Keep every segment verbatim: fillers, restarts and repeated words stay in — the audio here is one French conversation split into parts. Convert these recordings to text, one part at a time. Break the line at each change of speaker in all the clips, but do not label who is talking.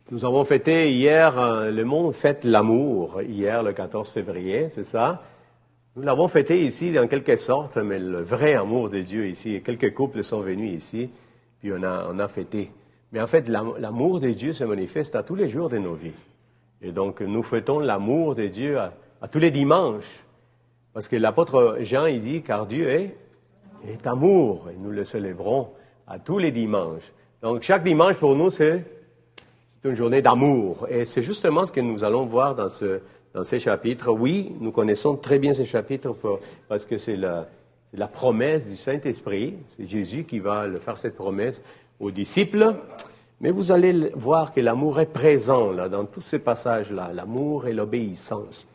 Nous avons fêté hier, euh, le monde fête l'amour, hier le quatorze février, c'est ça? Nous l'avons fêté ici en quelque sorte, mais le vrai amour de Dieu ici, quelques couples sont venus ici, puis on a, on a fêté. Mais en fait, l'amour de Dieu se manifeste à tous les jours de nos vies. Et donc, nous fêtons l'amour de Dieu à, à tous les dimanches. Parce que l'apôtre Jean, il dit, car Dieu est, est amour, et nous le célébrons à tous les dimanches. Donc, chaque dimanche pour nous, c'est une journée d'amour. Et c'est justement ce que nous allons voir dans, ce, dans ces chapitres. Oui, nous connaissons très bien ces chapitres pour, parce que c'est la, c'est la promesse du Saint-Esprit. C'est Jésus qui va le faire cette promesse aux disciples. Mais vous allez voir que l'amour est présent là, dans tous ces passages-là, l'amour et l'obéissance.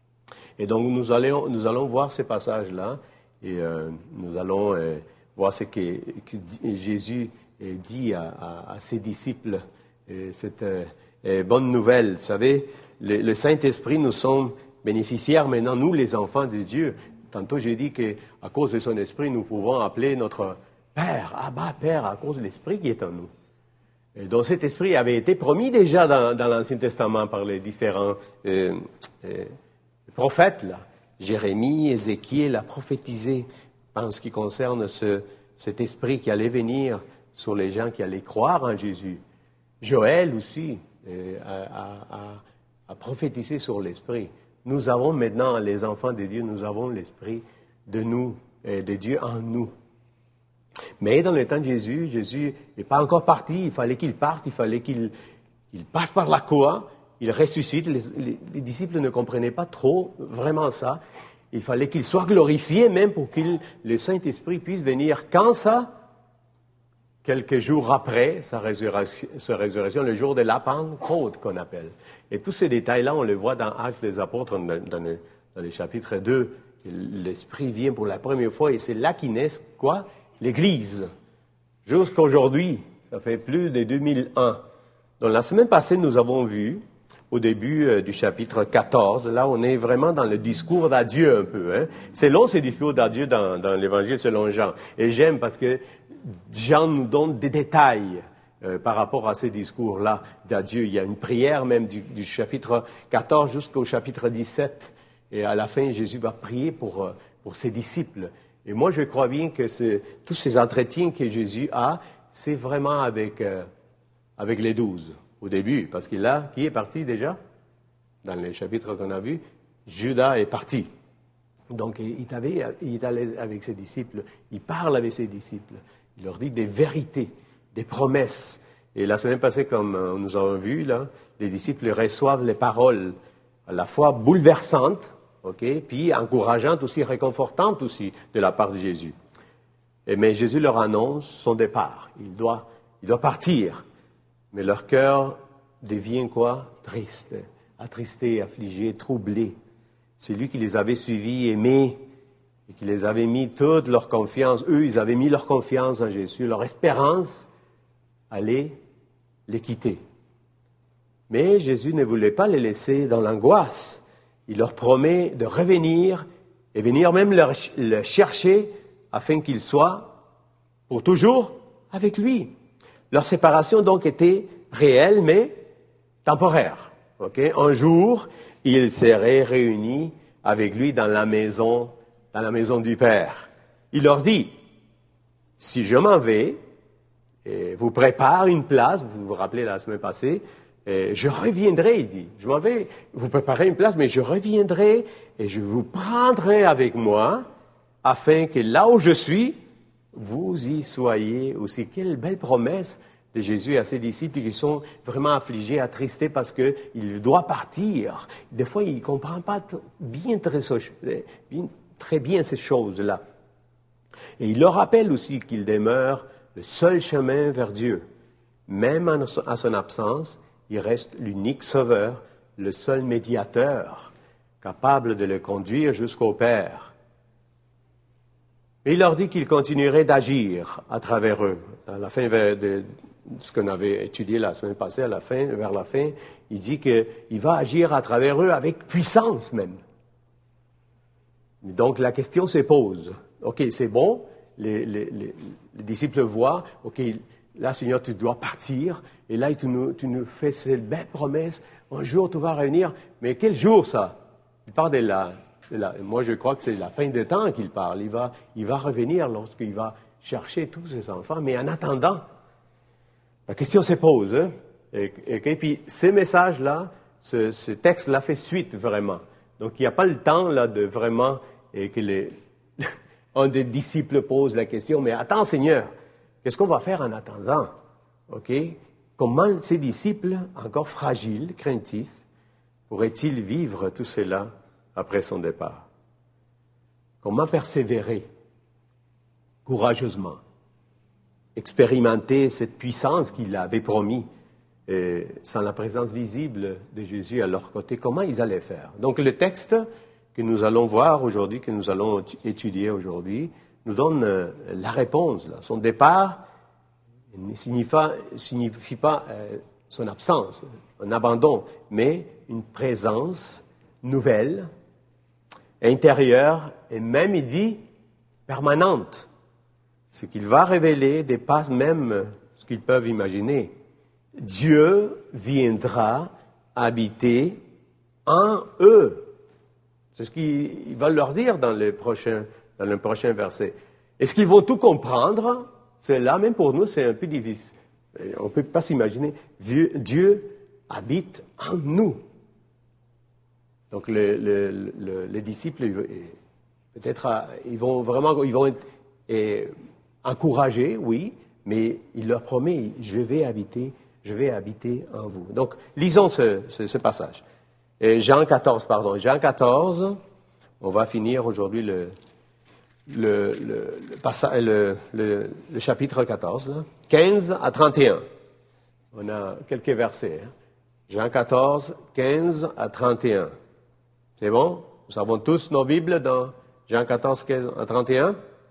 Et donc, nous allons, nous allons voir ces passages-là et euh, nous allons euh, voir ce que, que Jésus dit à, à, à ses disciples. Et cette euh, bonne nouvelle, vous savez, le, le Saint-Esprit, nous sommes bénéficiaires maintenant, nous les enfants de Dieu. Tantôt, j'ai dit qu'à cause de son Esprit, nous pouvons appeler notre Père, Abba, Père, à cause de l'Esprit qui est en nous. Et donc cet Esprit avait été promis déjà dans, dans l'Ancien Testament par les différents euh, euh, prophètes. Là. Jérémie, Ézéchiel a prophétisé en ce qui concerne ce, cet Esprit qui allait venir sur les gens qui allaient croire en Jésus. Joël aussi euh, a, a, a prophétisé sur l'Esprit. Nous avons maintenant, les enfants de Dieu, nous avons l'Esprit de nous, euh, de Dieu en nous. Mais dans le temps de Jésus, Jésus n'est pas encore parti, il fallait qu'il parte, il fallait qu'il, qu'il passe par la croix, il ressuscite. Les, les, les disciples ne comprenaient pas trop vraiment ça. Il fallait qu'il soit glorifié même pour que le Saint-Esprit puisse venir. Quand ça? Quelques jours après sa résurrection, sa résurrection, le jour de la Pentecôte qu'on appelle. Et tous ces détails-là, on les voit dans Actes des Apôtres, dans, dans, le, dans le chapitre deux. L'Esprit vient pour la première fois et c'est là qu'il naît quoi? L'Église. Jusqu'à aujourd'hui, ça fait plus de deux mille ans. Donc la semaine passée, nous avons vu, au début euh, du chapitre quatorze, là on est vraiment dans le discours d'adieu un peu. Hein? C'est long ce discours d'adieu dans, dans l'Évangile selon Jean. Et j'aime parce que Jean nous donne des détails euh, par rapport à ces discours-là d'adieu. Il y a une prière même du, du chapitre quatorze jusqu'au chapitre dix-sept. Et à la fin, Jésus va prier pour, euh, pour ses disciples. Et moi, je crois bien que c'est, tous ces entretiens que Jésus a, c'est vraiment avec, euh, avec les douze au début. Parce qu'il a, qui est parti déjà? Dans les chapitres qu'on a vus, Judas est parti. Donc, il est, allé, il est allé avec ses disciples, il parle avec ses disciples. Il leur dit des vérités, des promesses. Et la semaine passée, comme nous avons vu, là, les disciples reçoivent les paroles à la fois bouleversantes, okay, puis encourageantes aussi, réconfortantes aussi de la part de Jésus. Et, mais Jésus leur annonce son départ. Il doit, il doit partir. Mais leur cœur devient quoi? Triste, attristé, affligé, troublé. C'est lui qui les avait suivis, aimés, et qui les avait mis toute leur confiance. Eux, ils avaient mis leur confiance en Jésus. Leur espérance allait les quitter. Mais Jésus ne voulait pas les laisser dans l'angoisse. Il leur promet de revenir et venir même le, le chercher afin qu'ils soient pour toujours avec lui. Leur séparation donc était réelle, mais temporaire. Okay? Un jour, ils seraient réunis avec lui dans la maison, dans la maison du Père. Il leur dit, si je m'en vais, et vous prépare une place, vous vous rappelez la semaine passée, et je reviendrai, il dit. Je m'en vais, vous préparez une place, mais je reviendrai et je vous prendrai avec moi, afin que là où je suis, vous y soyez aussi. Quelle belle promesse de Jésus à ses disciples qui sont vraiment affligés, attristés parce qu'il doit partir. Des fois, il ne comprend pas bien très, bien, très bien ces choses-là. Et il leur rappelle aussi qu'il demeure le seul chemin vers Dieu. Même à son absence, il reste l'unique sauveur, le seul médiateur, capable de le conduire jusqu'au Père. Et il leur dit qu'il continuerait d'agir à travers eux. À la fin de ce qu'on avait étudié la semaine passée, à la fin, vers la fin, il dit qu'il va agir à travers eux avec puissance même. Donc la question se pose. OK, c'est bon, les, les, les, les disciples voient, OK, là, Seigneur, tu dois partir, et là, tu nous, tu nous fais ces belles promesses, un jour, tu vas revenir. Mais quel jour, ça? Il parle de la, de la... Moi, je crois que c'est la fin des temps qu'il parle. Il va, il va revenir lorsqu'il va chercher tous ses enfants. Mais en attendant, la question se pose. Hein? Et, et, et puis, ces messages-là, ce, ce texte-là fait suite, vraiment. Donc, il n'y a pas le temps, là, de vraiment... Et que les, un des disciples pose la question, mais attends, Seigneur, qu'est-ce qu'on va faire en attendant? OK? Comment ces disciples, encore fragiles, craintifs, pourraient-ils vivre tout cela après son départ? Comment persévérer courageusement, expérimenter cette puissance qu'il avait promis, et sans la présence visible de Jésus à leur côté? Comment ils allaient faire? Donc le texte que nous allons voir aujourd'hui, que nous allons étudier aujourd'hui, nous donne euh, la réponse. Là. Son départ ne signifie, signifie pas euh, son absence, un abandon, mais une présence nouvelle, intérieure, et même, il dit, permanente. Ce qu'il va révéler dépasse même ce qu'ils peuvent imaginer. Dieu viendra habiter en eux. C'est ce qu'il va leur dire dans le prochain, dans le prochain verset. Est-ce qu'ils vont tout comprendre? C'est là, même pour nous, c'est un peu difficile. On ne peut pas s'imaginer. Dieu habite en nous. Donc, le, le, le, les disciples, peut-être, ils vont vraiment ils vont être et, encouragés, oui, mais il leur promet, je vais habiter, je vais habiter en vous. Donc, lisons ce, ce, ce passage. Et Jean quatorze, pardon. Jean quatorze, on va finir aujourd'hui le, le, le, le, passa, le, le, le chapitre quatorze, là, quinze à trente et un. On a quelques versets. Hein. Jean quatorze, quinze à trente et un. C'est bon? Nous avons tous nos Bibles dans Jean quatorze, quinze à trente et un.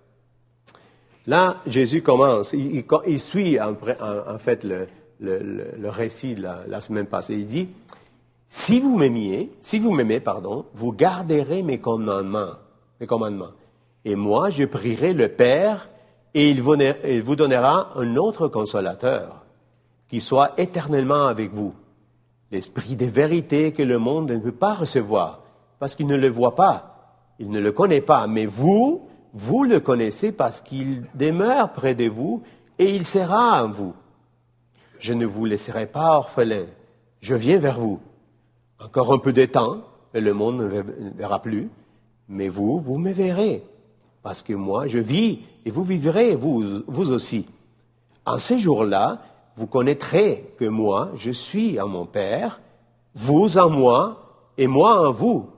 Là, Jésus commence. Il, il, il suit en, en, en fait le, le, le, le récit de la, la semaine passée. Il dit... Si vous m'aimiez, si vous m'aimez, pardon, vous garderez mes commandements, mes commandements. Et moi, je prierai le Père, et il vous, il vous donnera un autre consolateur, qui soit éternellement avec vous. L'esprit de vérité que le monde ne peut pas recevoir, parce qu'il ne le voit pas, il ne le connaît pas. Mais vous, vous le connaissez parce qu'il demeure près de vous, et il sera en vous. Je ne vous laisserai pas orphelins, je viens vers vous. Encore un peu de temps, et le monde ne verra plus, mais vous, vous me verrez, parce que moi, je vis, et vous vivrez, vous, vous aussi. En ces jours-là, vous connaîtrez que moi, je suis en mon Père, vous en moi, et moi en vous.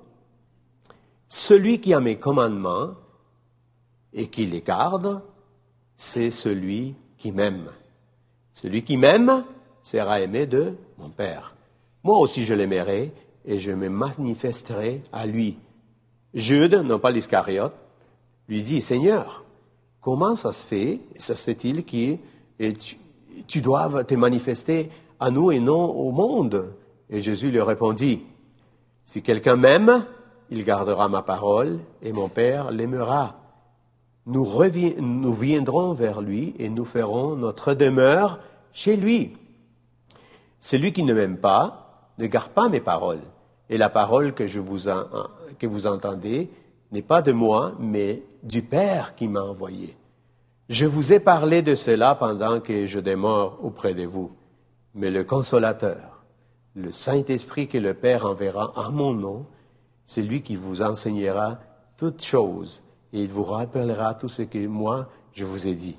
Celui qui a mes commandements et qui les garde, c'est celui qui m'aime. Celui qui m'aime sera aimé de mon Père. Moi aussi je l'aimerai et je me manifesterai à lui. Jude, non pas l'Iscariote, lui dit, Seigneur, comment ça se fait, ça se fait-il que tu, tu doives te manifester à nous et non au monde? Et Jésus lui répondit, si quelqu'un m'aime, il gardera ma parole et mon Père l'aimera. Nous, revi- nous viendrons vers lui et nous ferons notre demeure chez lui. Celui qui ne m'aime pas, ne garde pas mes paroles. Et la parole que, je vous en, que vous entendez n'est pas de moi, mais du Père qui m'a envoyé. Je vous ai parlé de cela pendant que je demeure auprès de vous. Mais le Consolateur, le Saint-Esprit que le Père enverra en mon nom, c'est lui qui vous enseignera toutes choses et il vous rappellera tout ce que moi, je vous ai dit.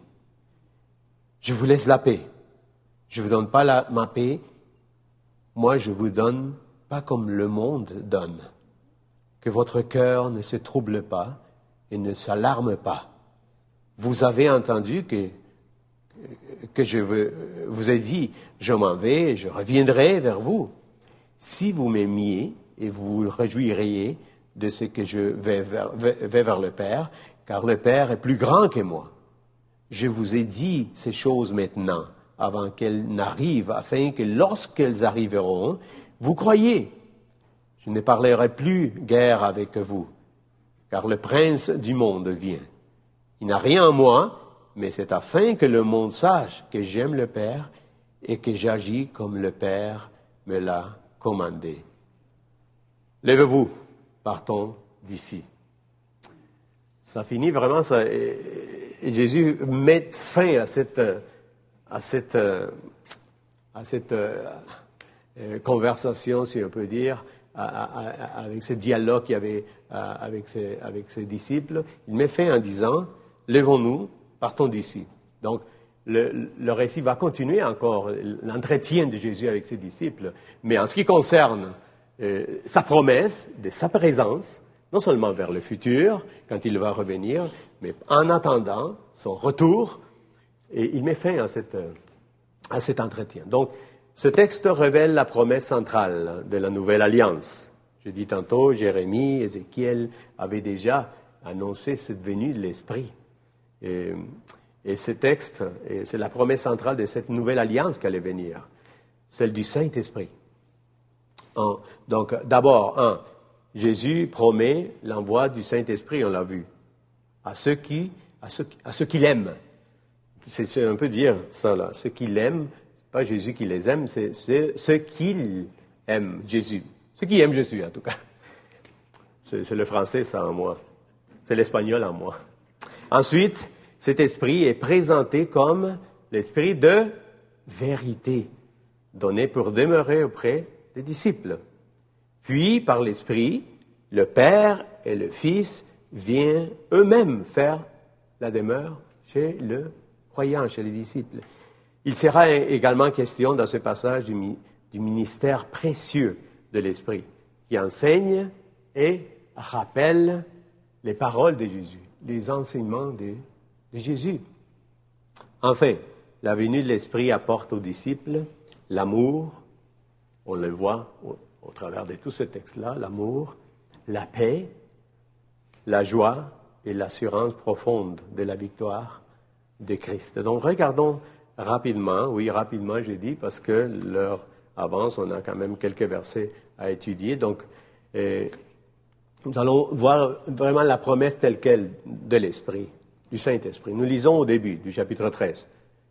Je vous laisse la paix. Je ne vous donne pas la, ma paix. Moi, je vous donne pas comme le monde donne. Que votre cœur ne se trouble pas et ne s'alarme pas. Vous avez entendu que, que je vous ai dit, je m'en vais, je reviendrai vers vous. Si vous m'aimiez et vous vous réjouiriez de ce que je vais vers, vais vers le Père, car le Père est plus grand que moi. Je vous ai dit ces choses maintenant, avant qu'elles n'arrivent, afin que lorsqu'elles arriveront, vous croyez. Je ne parlerai plus guère avec vous, car le prince du monde vient. Il n'a rien en moi, mais c'est afin que le monde sache que j'aime le Père et que j'agis comme le Père me l'a commandé. Lève-vous, partons d'ici. Ça finit vraiment, ça, et, et Jésus met fin à cette, à cette, à cette euh, conversation, si on peut dire, à, à, à, avec ce dialogue qu'il y avait à, avec, ses, avec ses disciples. Il met fin en disant, lèvons-nous, partons d'ici. Donc, le, le récit va continuer encore, l'entretien de Jésus avec ses disciples, mais en ce qui concerne euh, sa promesse de sa présence, non seulement vers le futur, quand il va revenir, mais en attendant son retour, et il met fin à, cette, à cet entretien. Donc, ce texte révèle la promesse centrale de la nouvelle alliance. Je dis tantôt, Jérémie, Ézéchiel avaient déjà annoncé cette venue de l'Esprit. Et, et ce texte, et c'est la promesse centrale de cette nouvelle alliance qui allait venir, celle du Saint-Esprit. En, donc, d'abord, un, Jésus promet l'envoi du Saint-Esprit, on l'a vu, à ceux qui, à ceux, à ceux qui l'aiment. C'est, c'est un peu dire ça, là. Ceux qui l'aiment, c'est pas Jésus qui les aime, c'est, c'est ceux qui aiment Jésus. Ceux qui aiment Jésus, en tout cas. C'est, c'est le français, ça, en moi. C'est l'espagnol, en moi. Ensuite, cet esprit est présenté comme l'esprit de vérité, donné pour demeurer auprès des disciples. Puis, par l'Esprit, le Père et le Fils viennent eux-mêmes faire la demeure chez le croyant, chez les disciples. Il sera également question dans ce passage du, du ministère précieux de l'Esprit, qui enseigne et rappelle les paroles de Jésus, les enseignements de, de Jésus. Enfin, la venue de l'Esprit apporte aux disciples l'amour, on le voit au, au travers de tout ce texte-là, l'amour, la paix, la joie et l'assurance profonde de la victoire de Christ. Donc, regardons rapidement, oui, rapidement, j'ai dit, parce que l'heure avance, on a quand même quelques versets à étudier. Donc, eh, nous allons voir vraiment la promesse telle qu'elle de l'Esprit, du Saint-Esprit. Nous lisons au début du chapitre treize.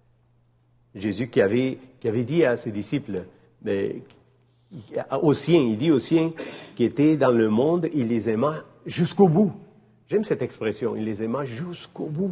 Jésus qui avait, qui avait dit à ses disciples, mais, aux siens, il dit aux siens qui étaient dans le monde, il les aima jusqu'au bout. J'aime cette expression, il les aima jusqu'au bout.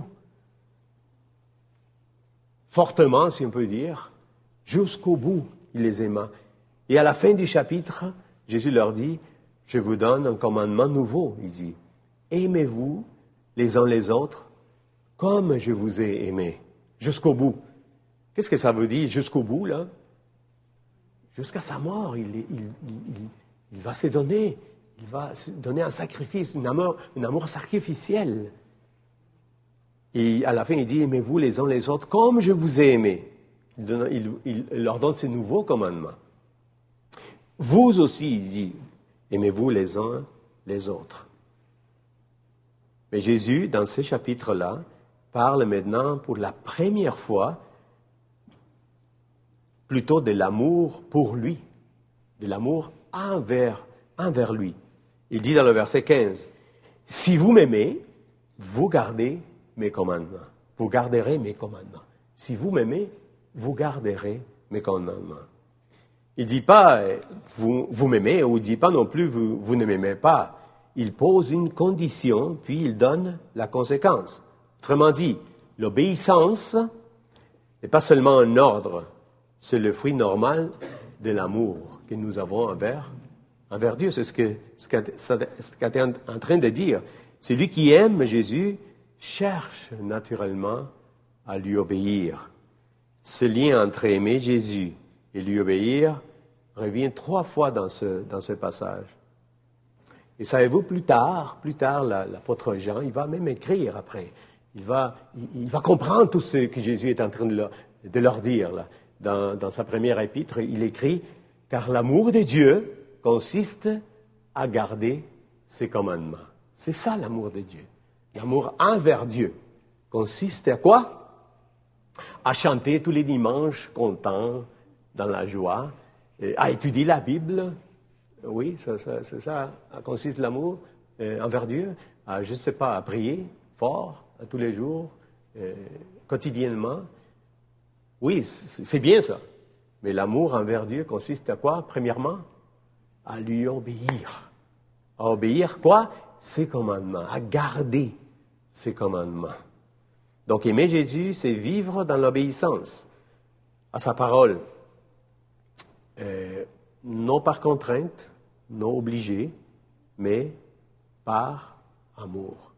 Fortement, si on peut dire, jusqu'au bout, il les aima. Et à la fin du chapitre, Jésus leur dit, je vous donne un commandement nouveau, il dit, aimez-vous les uns les autres comme je vous ai aimé, jusqu'au bout. Qu'est-ce que ça veut dire, jusqu'au bout, là? Jusqu'à sa mort, il, il, il, il, il va se donner, il va se donner un sacrifice, un amour, un amour sacrificiel. Et à la fin, il dit, aimez-vous les uns les autres comme je vous ai aimé. Il, donne, il, il leur donne ce nouveau commandement. Vous aussi, il dit, aimez-vous les uns les autres. Mais Jésus, dans ce chapitre-là, parle maintenant pour la première fois plutôt de l'amour pour lui, de l'amour envers, envers lui. Il dit dans le verset quinze, « Si vous m'aimez, vous gardez mes commandements. Vous garderez mes commandements. Si vous m'aimez, vous garderez mes commandements. » Il ne dit pas vous, vous m'aimez, ou il ne dit pas non plus vous, vous ne m'aimez pas. Il pose une condition, puis il donne la conséquence. Autrement dit, l'obéissance n'est pas seulement un ordre, c'est le fruit normal de l'amour que nous avons envers, envers Dieu. C'est ce que ce qu'elle est en train de dire. Celui qui aime Jésus cherche naturellement à lui obéir. Ce lien entre aimer Jésus et lui obéir revient trois fois dans ce, dans ce passage. Et savez-vous, plus tard, plus tard, l'apôtre Jean, il va même écrire après. Il va, il, il va comprendre tout ce que Jésus est en train de leur, de leur dire. Là. Dans, dans sa première épître, il écrit « Car l'amour de Dieu consiste à garder ses commandements. » C'est ça l'amour de Dieu. L'amour envers Dieu consiste à quoi? À chanter tous les dimanches content, dans la joie, à étudier la Bible. Oui, ça, ça, c'est ça consiste l'amour euh, envers Dieu. À, je ne sais pas, à prier fort, à tous les jours, euh, quotidiennement, oui, c'est bien ça. Mais l'amour envers Dieu consiste à quoi? Premièrement, à lui obéir. À obéir quoi? Ses commandements, à garder ses commandements. Donc aimer Jésus, c'est vivre dans l'obéissance à sa parole. Euh, non par contrainte, non obligé, mais par amour.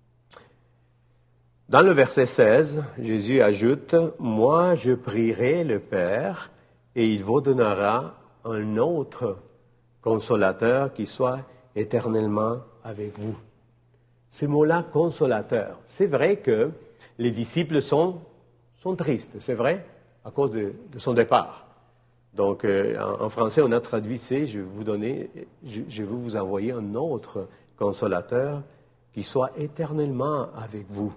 Dans le verset seize, Jésus ajoute « Moi, je prierai le Père, et il vous donnera un autre consolateur qui soit éternellement avec vous. » Ce mot-là, consolateur, c'est vrai que les disciples sont, sont tristes, c'est vrai, à cause de, de son départ. Donc, euh, en, en français, on a traduit, c'est, je vais vous donner, je, je vais vous envoyer un autre consolateur qui soit éternellement avec vous.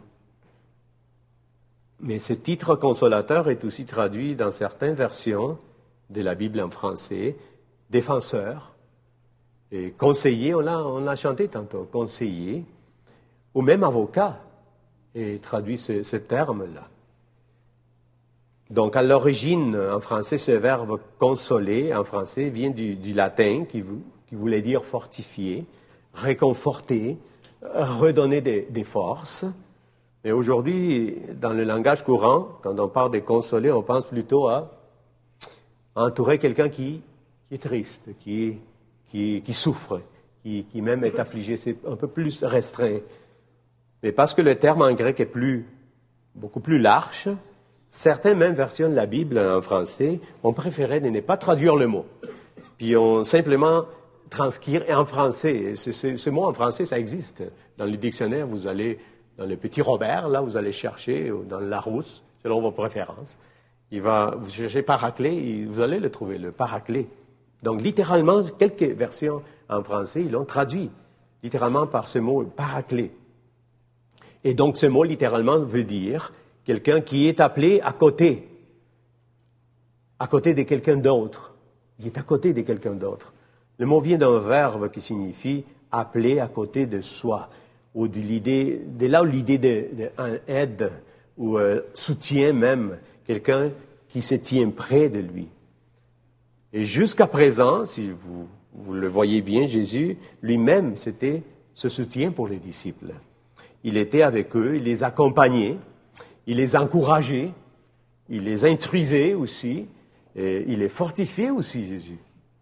Mais ce titre consolateur est aussi traduit dans certaines versions de la Bible en français, défenseur, et conseiller, on l'a, on l'a chanté tantôt, conseiller, ou même avocat, et traduit ce, ce terme-là. Donc, à l'origine, en français, ce verbe « consoler » en français vient du, du latin qui, qui voulait dire « fortifier », « réconforter », « redonner des, des forces ». Mais aujourd'hui, dans le langage courant, quand on parle de consoler, on pense plutôt à entourer quelqu'un qui, qui est triste, qui, qui, qui souffre, qui, qui même est affligé. C'est un peu plus restreint. Mais parce que le terme en grec est plus, beaucoup plus large, certaines mêmes versions de la Bible en français ont préféré de ne pas traduire le mot. Puis ont simplement transcrire en français. Ce, ce, ce mot en français, ça existe. Dans le dictionnaire, vous allez, dans le petit Robert, là, vous allez chercher, ou dans le Larousse, selon vos préférences. Il va, vous cherchez paraclet, vous allez le trouver, le paraclet. Donc, littéralement, quelques versions en français, ils l'ont traduit, littéralement par ce mot, paraclet. Et donc, ce mot, littéralement, veut dire quelqu'un qui est appelé à côté, à côté de quelqu'un d'autre. Il est à côté de quelqu'un d'autre. Le mot vient d'un verbe qui signifie appeler à côté de soi, ou de l'idée, de là où l'idée d'un aide, ou euh, soutien même, quelqu'un qui se tient près de lui. Et jusqu'à présent, si vous, vous le voyez bien, Jésus lui-même, c'était ce soutien pour les disciples. Il était avec eux, il les accompagnait, il les encourageait, il les instruisait aussi, et il les fortifiait aussi, Jésus.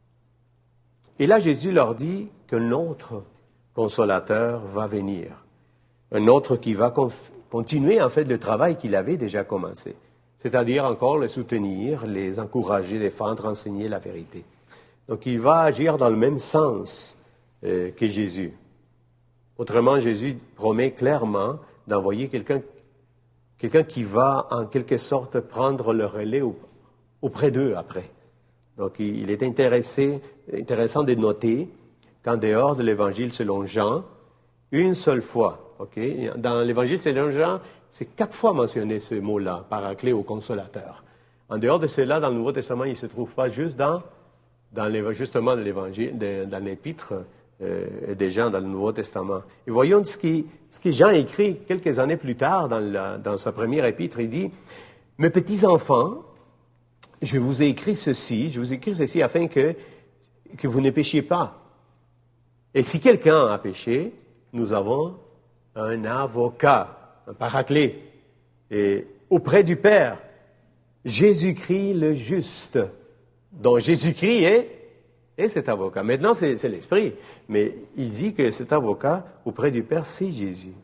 Et là, Jésus leur dit qu'un autre consolateur va venir, un autre qui va conf- continuer en fait le travail qu'il avait déjà commencé, c'est-à-dire encore les soutenir, les encourager, les défendre, enseigner la vérité. Donc, il va agir dans le même sens euh, que Jésus. Autrement, Jésus promet clairement d'envoyer quelqu'un, quelqu'un qui va en quelque sorte prendre le relais auprès d'eux après. Donc, il est intéressé, intéressant de noter qu'en dehors de l'Évangile selon Jean, une seule fois, okay, dans l'Évangile selon Jean, c'est quatre fois mentionné ce mot-là, paraclet ou consolateur. En dehors de cela, dans le Nouveau Testament, il ne se trouve pas juste dans, dans justement l'Évangile, dans l'Épître euh, des Jean dans le Nouveau Testament. Et voyons ce qui, ce que Jean écrit quelques années plus tard dans, la, dans sa première épître. Il dit « Mes petits enfants, je vous ai écrit ceci, je vous ai écrit ceci afin que, que vous ne péchiez pas. Et si quelqu'un a péché, nous avons un avocat, un paraclet, et auprès du Père, Jésus-Christ le juste. Donc Jésus-Christ est, est cet avocat. Maintenant, c'est, c'est l'Esprit, mais il dit que cet avocat auprès du Père, c'est Jésus.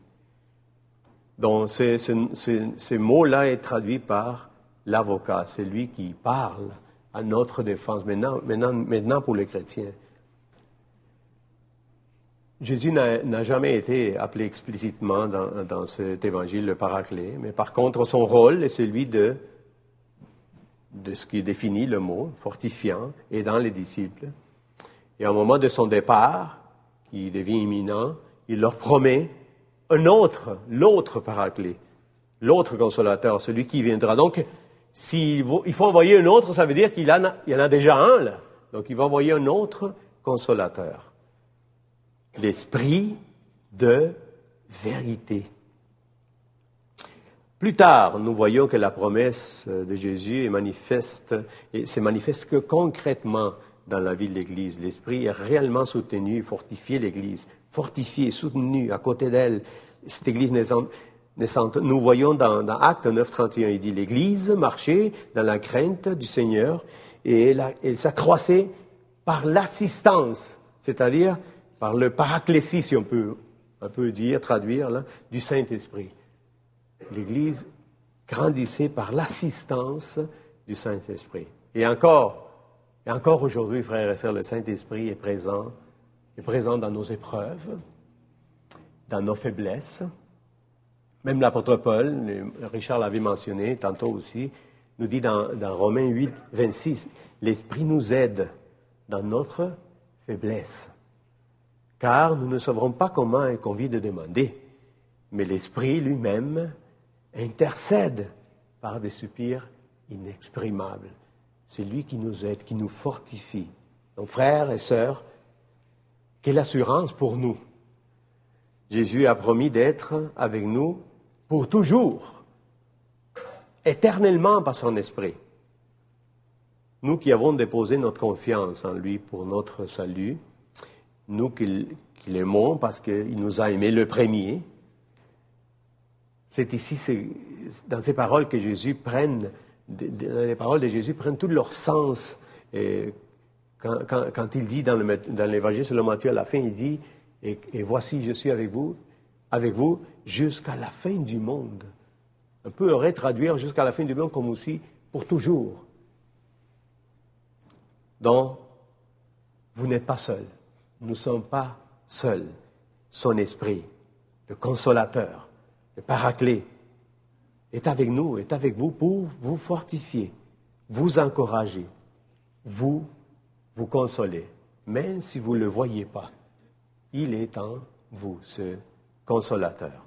Donc ce, ce, ce, ce mot-là est traduit par l'avocat, c'est lui qui parle à notre défense, maintenant, maintenant, maintenant pour les chrétiens. Jésus n'a, n'a jamais été appelé explicitement dans, dans cet évangile le paraclet, mais par contre, son rôle est celui de, de ce qui définit le mot, fortifiant, aidant les disciples. Et au moment de son départ, qui devient imminent, il leur promet un autre, l'autre paraclet, l'autre consolateur, celui qui viendra. Donc, s'il faut envoyer un autre, ça veut dire qu'il en a, il y en a déjà un, là. Donc, il va envoyer un autre consolateur. L'esprit de vérité. Plus tard, nous voyons que la promesse de Jésus est manifeste, et se manifeste que concrètement dans la vie de l'Église. L'Esprit est réellement soutenu, fortifié l'Église, fortifié, soutenu à côté d'elle. Cette Église naissante, naissante. Nous voyons dans, dans Actes neuf, trente et un, il dit, l'Église marchait dans la crainte du Seigneur et elle, elle s'accroissait par l'assistance, c'est-à-dire par le paraclésie, si on peut un peu dire, traduire, là, du Saint-Esprit. L'Église grandissait par l'assistance du Saint-Esprit. Et encore, et encore aujourd'hui, frères et sœurs, le Saint-Esprit est présent, est présent dans nos épreuves, dans nos faiblesses. Même l'apôtre Paul, Richard l'avait mentionné tantôt aussi, nous dit dans, dans Romains huit, vingt-six, l'Esprit nous aide dans notre faiblesse. Car nous ne saurons pas comment est convient de demander, mais l'Esprit lui-même intercède par des soupirs inexprimables. C'est lui qui nous aide, qui nous fortifie. Donc, frères et sœurs, quelle assurance pour nous. Jésus a promis d'être avec nous pour toujours, éternellement par son Esprit. Nous qui avons déposé notre confiance en lui pour notre salut, nous qui, qui l'aimons parce qu'il nous a aimés le premier, c'est ici, c'est dans ces paroles que Jésus prenne, les paroles de Jésus prennent tout leur sens. Et quand, quand, quand il dit dans, le, dans l'Évangile selon Matthieu, à la fin, il dit, et, et voici, je suis avec vous, avec vous jusqu'à la fin du monde. On peut retraduire jusqu'à la fin du monde comme aussi pour toujours. Donc, vous n'êtes pas seul. Nous ne sommes pas seuls. Son Esprit, le Consolateur, le Paraclet, est avec nous, est avec vous pour vous fortifier, vous encourager, vous, vous consoler. Même si vous ne le voyez pas, il est en vous, ce Consolateur.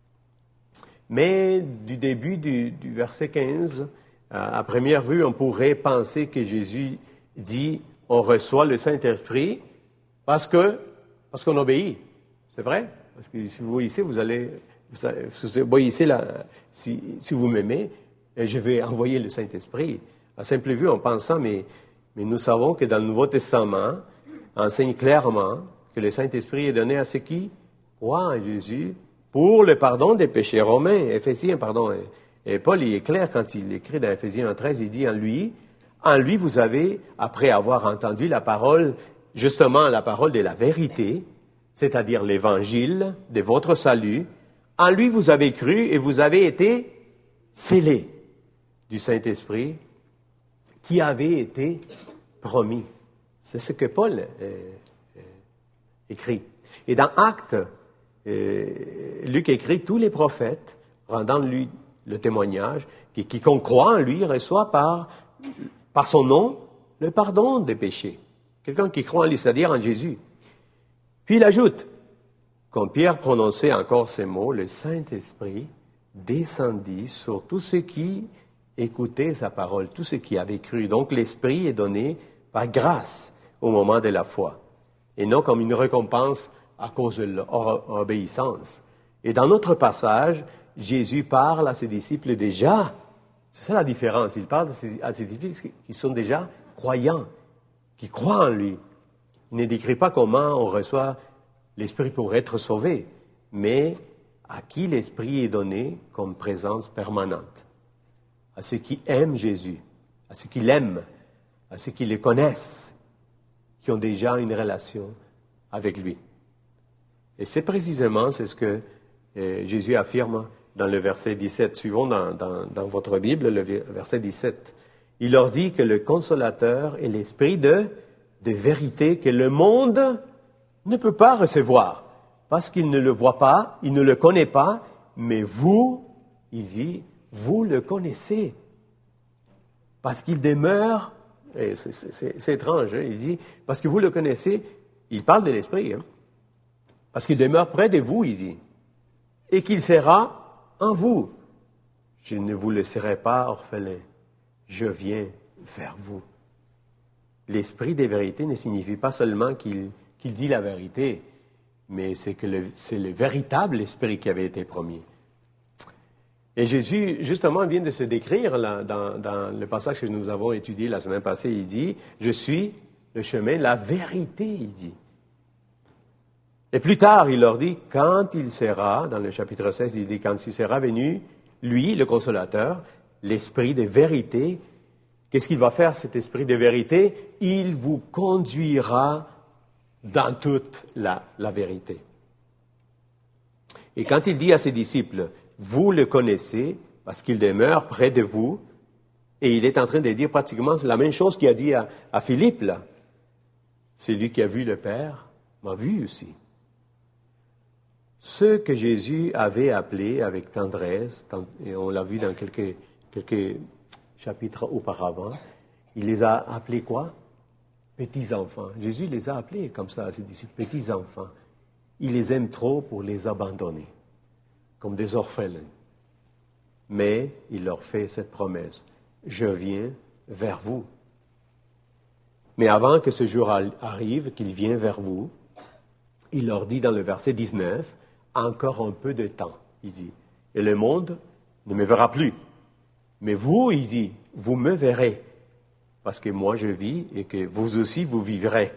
Mais du début du, du verset quinze, à première vue, on pourrait penser que Jésus dit « on reçoit le Saint-Esprit » parce que parce qu'on obéit. C'est vrai? Parce que si vous voyez, vous allez... Vous, vous voyez là, si, si vous m'aimez, je vais envoyer le Saint-Esprit. À simple vue, en pensant, mais, mais nous savons que dans le Nouveau Testament, enseigne clairement que le Saint-Esprit est donné à ceux qui croient en Jésus pour le pardon des péchés. Romains, Éphésiens, pardon. Et Paul, il est clair quand il écrit dans Éphésiens un treize, il dit en lui, en lui vous avez, après avoir entendu la parole, justement la parole de la vérité, c'est-à-dire l'évangile de votre salut, en lui vous avez cru et vous avez été scellés du Saint-Esprit qui avait été promis. C'est ce que Paul euh, euh, écrit. Et dans Actes, euh, Luc écrit, tous les prophètes, rendant lui le témoignage, que quiconque croit en lui reçoit par, par son nom le pardon des péchés. Quelqu'un qui croit en lui, c'est-à-dire en Jésus. Puis il ajoute, quand Pierre prononçait encore ces mots, le Saint-Esprit descendit sur tous ceux qui écoutaient sa parole, tous ceux qui avaient cru. Donc l'Esprit est donné par grâce au moment de la foi, et non comme une récompense à cause de leur obéissance. Et dans notre passage, Jésus parle à ses disciples déjà. C'est ça la différence. Il parle à ses disciples qui sont déjà croyants, qui croient en lui. Il ne décrit pas comment on reçoit l'Esprit pour être sauvé, mais à qui l'Esprit est donné comme présence permanente. À ceux qui aiment Jésus, à ceux qui l'aiment, à ceux qui le connaissent, qui ont déjà une relation avec lui. Et c'est précisément c'est ce que euh, Jésus affirme dans le verset dix-sept. Suivons dans, dans, dans votre Bible le verset dix-sept. Il leur dit que le Consolateur est l'Esprit de, de vérité que le monde ne peut pas recevoir, parce qu'il ne le voit pas, il ne le connaît pas, mais vous, il dit, vous le connaissez, parce qu'il demeure, et c'est, c'est, c'est étrange, hein, il dit, parce que vous le connaissez, il parle de l'Esprit, hein, parce qu'il demeure près de vous, il dit, et qu'il sera en vous. Je ne vous laisserai pas orphelin, je viens vers vous. L'Esprit des vérités ne signifie pas seulement qu'il qu'il dit la vérité, mais c'est que le, c'est le véritable Esprit qui avait été promis. Et Jésus, justement, vient de se décrire là, dans, dans le passage que nous avons étudié la semaine passée. Il dit, « Je suis le chemin, la vérité », il dit. Et plus tard, il leur dit, quand il sera, dans le chapitre seize, il dit, quand il sera venu, lui, le consolateur, l'esprit de vérité, qu'est-ce qu'il va faire, cet esprit de vérité? Il vous conduira dans toute la, la vérité. Et quand il dit à ses disciples, vous le connaissez parce qu'il demeure près de vous, et il est en train de dire pratiquement la même chose qu'il a dit à, à Philippe, là. Celui qui a vu le Père m'a vu aussi. Ceux que Jésus avait appelés avec tendresse, et on l'a vu dans quelques, quelques chapitres auparavant, il les a appelés quoi? Petits-enfants. Jésus les a appelés comme ça à ses disciples, petits-enfants. Il les aime trop pour les abandonner, comme des orphelins. Mais il leur fait cette promesse, je viens vers vous. Mais avant que ce jour arrive, qu'il vienne vers vous, il leur dit dans le verset dix-neuf, encore un peu de temps, il dit, et le monde ne me verra plus. Mais vous, il dit, vous me verrez, parce que moi je vis et que vous aussi vous vivrez.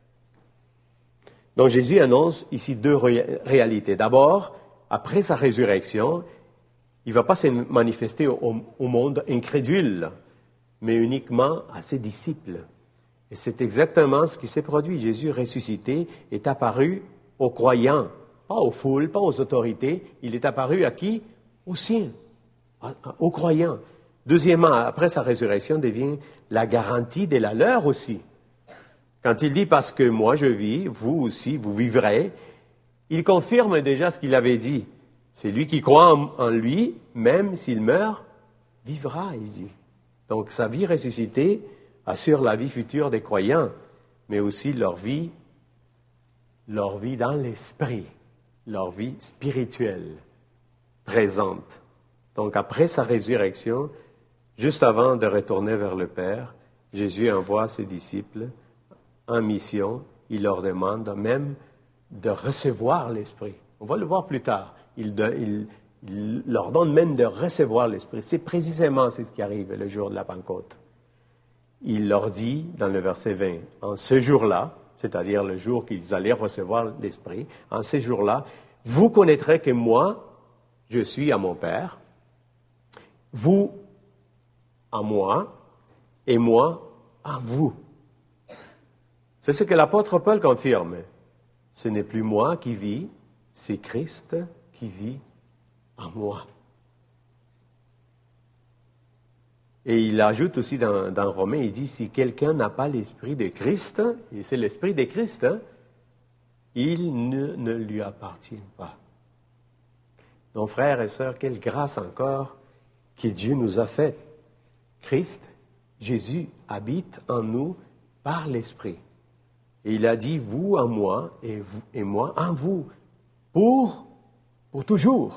Donc Jésus annonce ici deux ré- réalités. D'abord, après sa résurrection, il ne va pas se manifester au, au monde incrédule, mais uniquement à ses disciples. Et c'est exactement ce qui s'est produit. Jésus ressuscité est apparu aux croyants, pas aux foules, pas aux autorités. Il est apparu à qui? Aux siens, aux croyants. Deuxièmement, après sa résurrection, devient la garantie de la leur aussi. Quand il dit « parce que moi je vis, vous aussi vous vivrez », il confirme déjà ce qu'il avait dit. C'est lui qui croit en, en lui, même s'il meurt, vivra, il dit. Donc sa vie ressuscitée assure la vie future des croyants, mais aussi leur vie, leur vie dans l'esprit, leur vie spirituelle, présente. Donc après sa résurrection, juste avant de retourner vers le Père, Jésus envoie ses disciples en mission. Il leur demande même de recevoir l'Esprit. On va le voir plus tard. Il, de, il, il leur donne même de recevoir l'Esprit. C'est précisément c'est ce qui arrive le jour de la Pentecôte. Il leur dit, dans le verset vingt, en ce jour-là, c'est-à-dire le jour qu'ils allaient recevoir l'Esprit, en ce jour-là, vous connaîtrez que moi, je suis à mon Père, vous à moi, et moi à vous. C'est ce que l'apôtre Paul confirme. Ce n'est plus moi qui vis, c'est Christ qui vit en moi. Et il ajoute aussi dans, dans Romains, il dit, si quelqu'un n'a pas l'esprit de Christ, et c'est l'esprit de Christ, hein, il ne, ne lui appartient pas. Donc, frères et sœurs, quelle grâce encore que Dieu nous a faite. Christ, Jésus, habite en nous par l'Esprit. Et il a dit, vous en moi et, vous, et moi en vous, pour, pour toujours.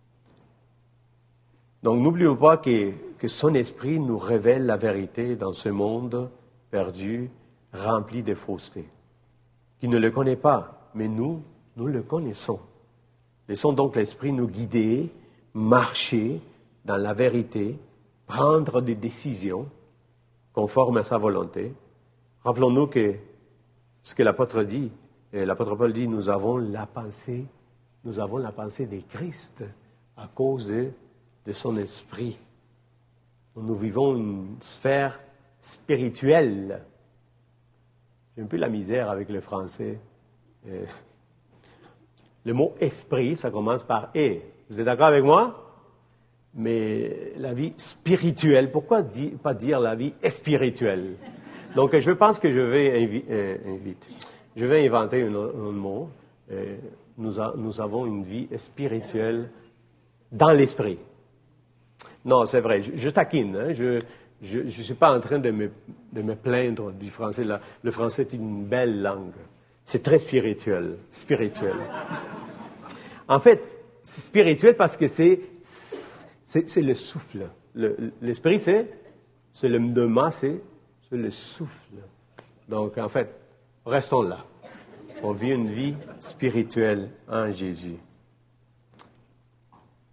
Donc, n'oublions pas que, que son Esprit nous révèle la vérité dans ce monde perdu, rempli de fausseté, qui ne le connaît pas, mais nous, nous le connaissons. Laissons donc l'Esprit nous guider, marcher dans la vérité, prendre des décisions conformes à sa volonté. Rappelons-nous que ce que l'apôtre dit, et l'apôtre Paul dit, nous avons la pensée, nous avons la pensée de Christ à cause de, de son esprit. Nous vivons une sphère spirituelle. J'ai un peu la misère avec le français. Euh, le mot esprit, ça commence par « et ». Vous êtes d'accord avec moi? Mais la vie spirituelle, pourquoi di- pas dire la vie spirituelle? Donc, je pense que je vais invi- euh, inviter, je vais inventer un, un mot. Euh, nous, a, nous avons une vie spirituelle dans l'esprit. Non, c'est vrai, je, je taquine. Hein, je ne suis pas en train de me, de me plaindre du français. La, le français est une belle langue. C'est très spirituel. Spirituel. En fait, c'est spirituel parce que c'est, c'est, c'est le souffle. Le, l'esprit, c'est, c'est le pneuma, c'est, c'est le souffle. Donc, en fait, restons là. On vit une vie spirituelle en Jésus.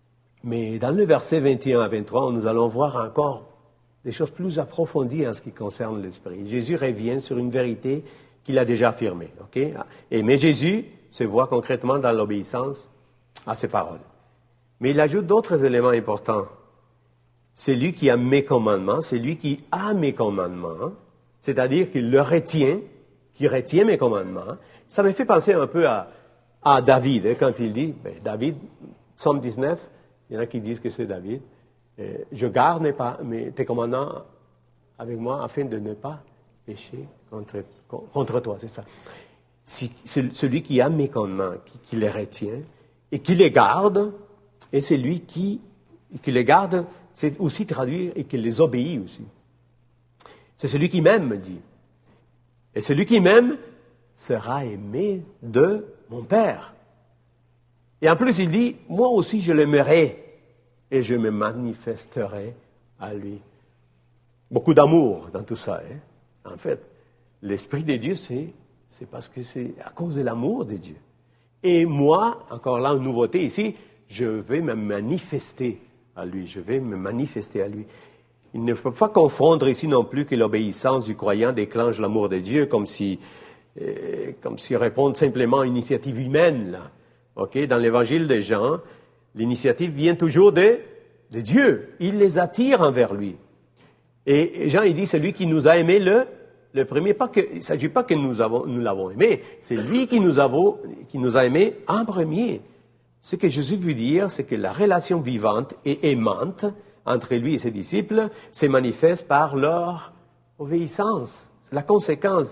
Mais dans le verset vingt et un à vingt-trois, nous allons voir encore des choses plus approfondies en ce qui concerne l'Esprit. Jésus revient sur une vérité qu'il a déjà affirmée. Okay? Et, mais Jésus se voit concrètement dans l'obéissance à ses paroles. Mais il ajoute d'autres éléments importants. C'est lui qui a mes commandements, c'est lui qui a mes commandements, c'est-à-dire qu'il le retient, qui retient mes commandements. Ça me fait penser un peu à, à David, hein, quand il dit, ben, David, Psaume dix-neuf, il y en a qui disent que c'est David, euh, je garde mes, pas, mes, tes commandements avec moi afin de ne pas pécher contre, contre toi, c'est ça. Si, c'est celui qui a mes commandements, qui, qui les retient et qui les garde, et c'est lui qui, qui les garde, c'est aussi traduire et qui les obéit aussi. C'est celui qui m'aime, dit. Et celui qui m'aime sera aimé de mon Père. Et en plus, il dit, moi aussi je l'aimerai et je me manifesterai à lui. Beaucoup d'amour dans tout ça. Hein? En fait, l'Esprit de Dieu, c'est, c'est parce que c'est à cause de l'amour de Dieu. Et moi, encore là, une nouveauté ici, je vais me manifester à lui. Je vais me manifester à lui. Il ne faut pas confondre ici non plus que l'obéissance du croyant déclenche l'amour de Dieu comme si, euh, comme si répondre simplement à une initiative humaine, là. Okay? Dans l'évangile de Jean, l'initiative vient toujours de, de Dieu. Il les attire envers lui. Et Jean, il dit, c'est lui qui nous a aimés le, le premier. Pas que, il ne s'agit pas que nous, avons, nous l'avons aimé, c'est lui qui nous, avons, qui nous a aimés en premier. Ce que Jésus veut dire, c'est que la relation vivante et aimante entre lui et ses disciples se manifeste par leur obéissance. C'est la conséquence.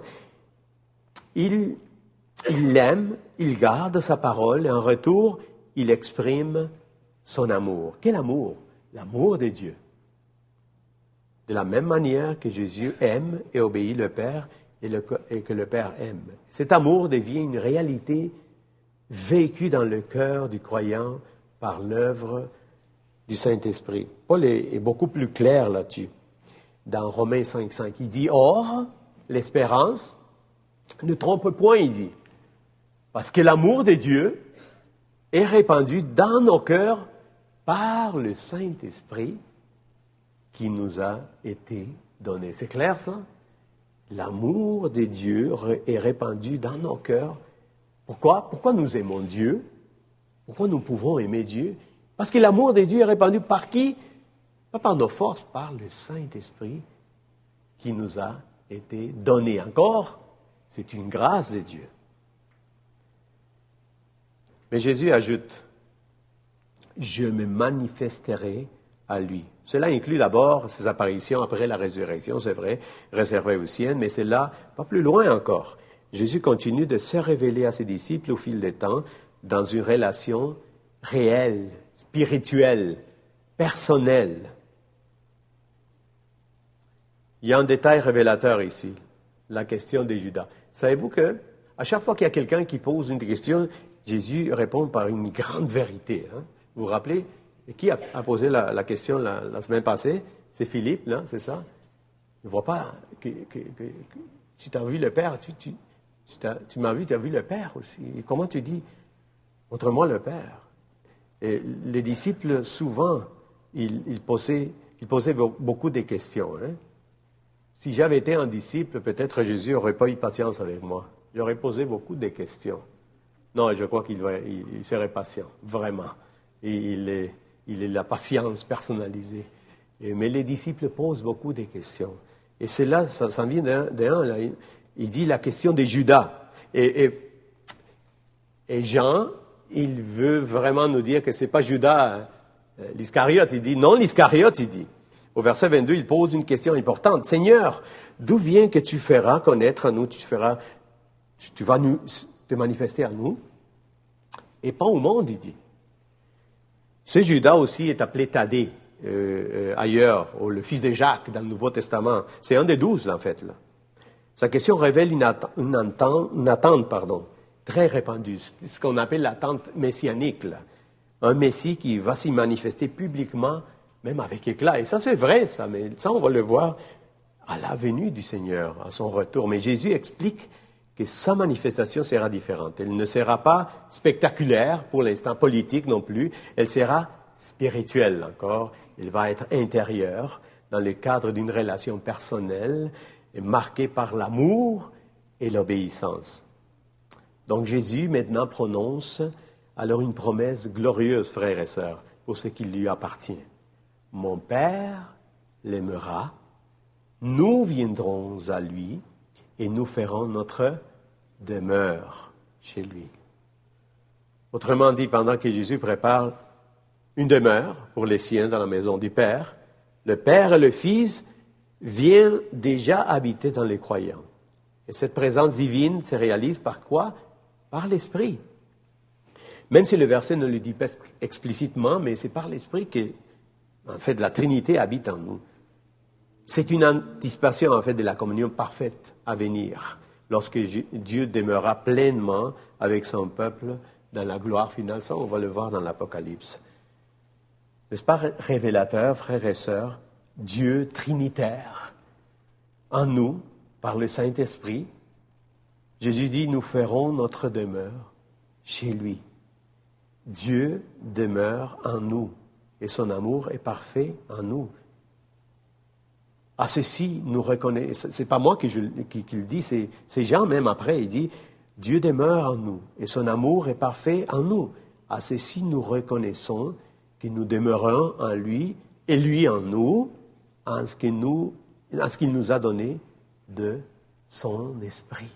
Il, il l'aime, il garde sa parole et en retour, il exprime son amour. Quel amour? L'amour de Dieu. De la même manière que Jésus aime et obéit le Père et, le, et que le Père aime. Cet amour devient une réalité vécue dans le cœur du croyant par l'œuvre du Saint-Esprit. Paul est, est beaucoup plus clair là-dessus. Dans Romains cinq cinq, il dit « Or, l'espérance ne trompe point, il dit, parce que l'amour de Dieu est répandu dans nos cœurs par le Saint-Esprit qui nous a été donné. » C'est clair, ça? L'amour de Dieu est répandu dans nos cœurs. Pourquoi? Pourquoi nous aimons Dieu? Pourquoi nous pouvons aimer Dieu? Parce que l'amour de Dieu est répandu par qui? Pas par nos forces, par le Saint-Esprit qui nous a été donné. Encore, c'est une grâce de Dieu. Mais Jésus ajoute, « Je me manifesterai à lui. » Cela inclut d'abord ses apparitions après la résurrection, c'est vrai, réservées aux siennes, mais c'est là, pas plus loin encore. Jésus continue de se révéler à ses disciples au fil des temps dans une relation réelle, spirituelle, personnelle. Il y a un détail révélateur ici, la question de Judas. Savez-vous que à chaque fois qu'il y a quelqu'un qui pose une question, Jésus répond par une grande vérité. Hein? Vous vous rappelez? Et qui a, a posé la, la question la, la semaine passée? C'est Philippe, là, c'est ça? Ne vois pas que, que, que, que si tu as vu le Père, tu, tu, tu, tu m'as vu, tu as vu le Père aussi. Et comment tu dis? Montre-moi le Père. Et les disciples, souvent, ils, ils, posaient, ils posaient beaucoup de questions. Hein? Si j'avais été un disciple, peut-être Jésus n'aurait pas eu patience avec moi. J'aurais posé beaucoup de questions. Non, je crois qu'il il, il serait patient, vraiment. Et il est, il est la patience personnalisée. Et, mais les disciples posent beaucoup de questions. Et c'est là, ça, ça vient d'un, d'un là. Il, il dit la question de Judas. Et, et, et Jean, il veut vraiment nous dire que ce n'est pas Judas euh, l'Iscariote. Il dit non, l'Iscariote, il dit. Au verset vingt-deux, il pose une question importante. Seigneur, d'où vient que tu feras connaître à nous, tu feras, tu, tu vas nous, te manifester à nous, et pas au monde, il dit. Ce Judas aussi est appelé Thaddée, euh, euh, ailleurs, ou le fils de Jacques dans le Nouveau Testament. C'est un des douze, là, en fait. Là. Sa question révèle une, att- une, attente, une attente pardon, très répandue, ce qu'on appelle l'attente messianique. Là. Un Messie qui va s'y manifester publiquement, même avec éclat. Et ça, c'est vrai, ça, mais ça, on va le voir à la venue du Seigneur, à son retour. Mais Jésus explique que sa manifestation sera différente. Elle ne sera pas spectaculaire, pour l'instant, politique non plus. Elle sera spirituel encore, il va être intérieur dans le cadre d'une relation personnelle et marquée par l'amour et l'obéissance. Donc Jésus maintenant prononce alors une promesse glorieuse, frères et sœurs, pour ce qui lui appartient. Mon Père l'aimera, nous viendrons à lui et nous ferons notre demeure chez lui. Autrement dit, pendant que Jésus prépare une demeure pour les siens dans la maison du Père, le Père et le Fils viennent déjà habiter dans les croyants. Et cette présence divine se réalise par quoi? Par l'Esprit. Même si le verset ne le dit pas explicitement, mais c'est par l'Esprit que, en fait, la Trinité habite en nous. C'est une anticipation, en fait, de la communion parfaite à venir, lorsque Dieu demeurera pleinement avec son peuple dans la gloire finale. Ça, on va le voir dans l'Apocalypse. N'est-ce pas révélateur, frères et sœurs, Dieu trinitaire en nous, par le Saint-Esprit? Jésus dit, nous ferons notre demeure chez lui. Dieu demeure en nous et son amour est parfait en nous. À ceci, nous reconnaissons, c'est pas moi qui, je, qui, qui le dis, c'est, c'est Jean même après, il dit, Dieu demeure en nous et son amour est parfait en nous. À ceci, nous reconnaissons que nous demeurons en lui et lui en nous, en ce qu'il nous, en ce qu'il nous a donné de son esprit.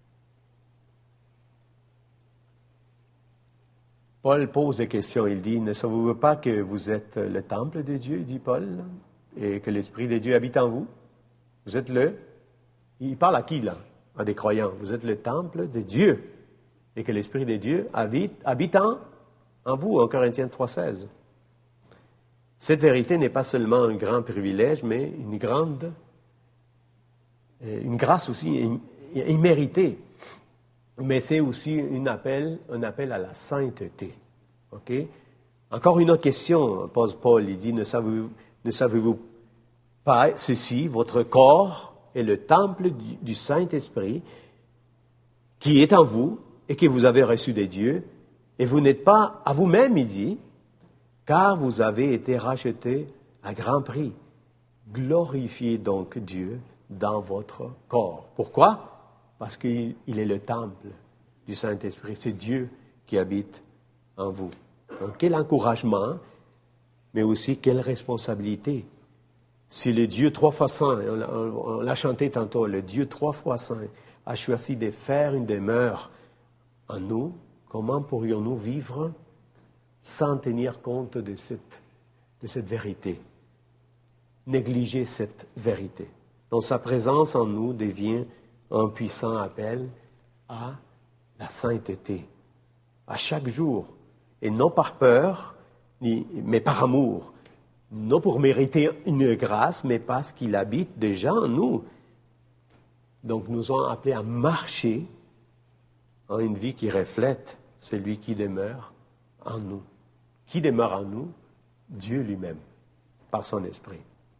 Paul pose des questions, il dit, ne savez-vous pas que vous êtes le temple de Dieu, dit Paul, et que l'Esprit de Dieu habite en vous? Vous êtes le... Il parle à qui, là? À des croyants. Vous êtes le temple de Dieu, et que l'Esprit de Dieu habite, habite en, en vous, en Corinthiens trois seize. Cette vérité n'est pas seulement un grand privilège, mais une grande, une grâce aussi imméritée. Mais c'est aussi un appel, un appel à la sainteté. Okay? Encore une autre question, pose Paul, il dit, ne savez-vous, ne savez-vous pas ceci, votre corps est le temple du, du Saint-Esprit qui est en vous et que vous avez reçu de Dieu, et vous n'êtes pas à vous-même, il dit, car vous avez été rachetés à grand prix. Glorifiez donc Dieu dans votre corps. Pourquoi? Parce qu'il il est le temple du Saint-Esprit. C'est Dieu qui habite en vous. Donc, quel encouragement, mais aussi quelle responsabilité. Si le Dieu trois fois saint, on, on, on l'a chanté tantôt, le Dieu trois fois saint a choisi de faire une demeure en nous, comment pourrions-nous vivre sans tenir compte de cette, de cette vérité? Négliger cette vérité. Donc sa présence en nous devient un puissant appel à la sainteté, à chaque jour, et non par peur, ni, mais par amour, non pour mériter une grâce, mais parce qu'il habite déjà en nous. Donc nous sommes appelés à marcher en une vie qui reflète celui qui demeure en nous. Qui demeure en nous? Dieu lui-même, par son esprit.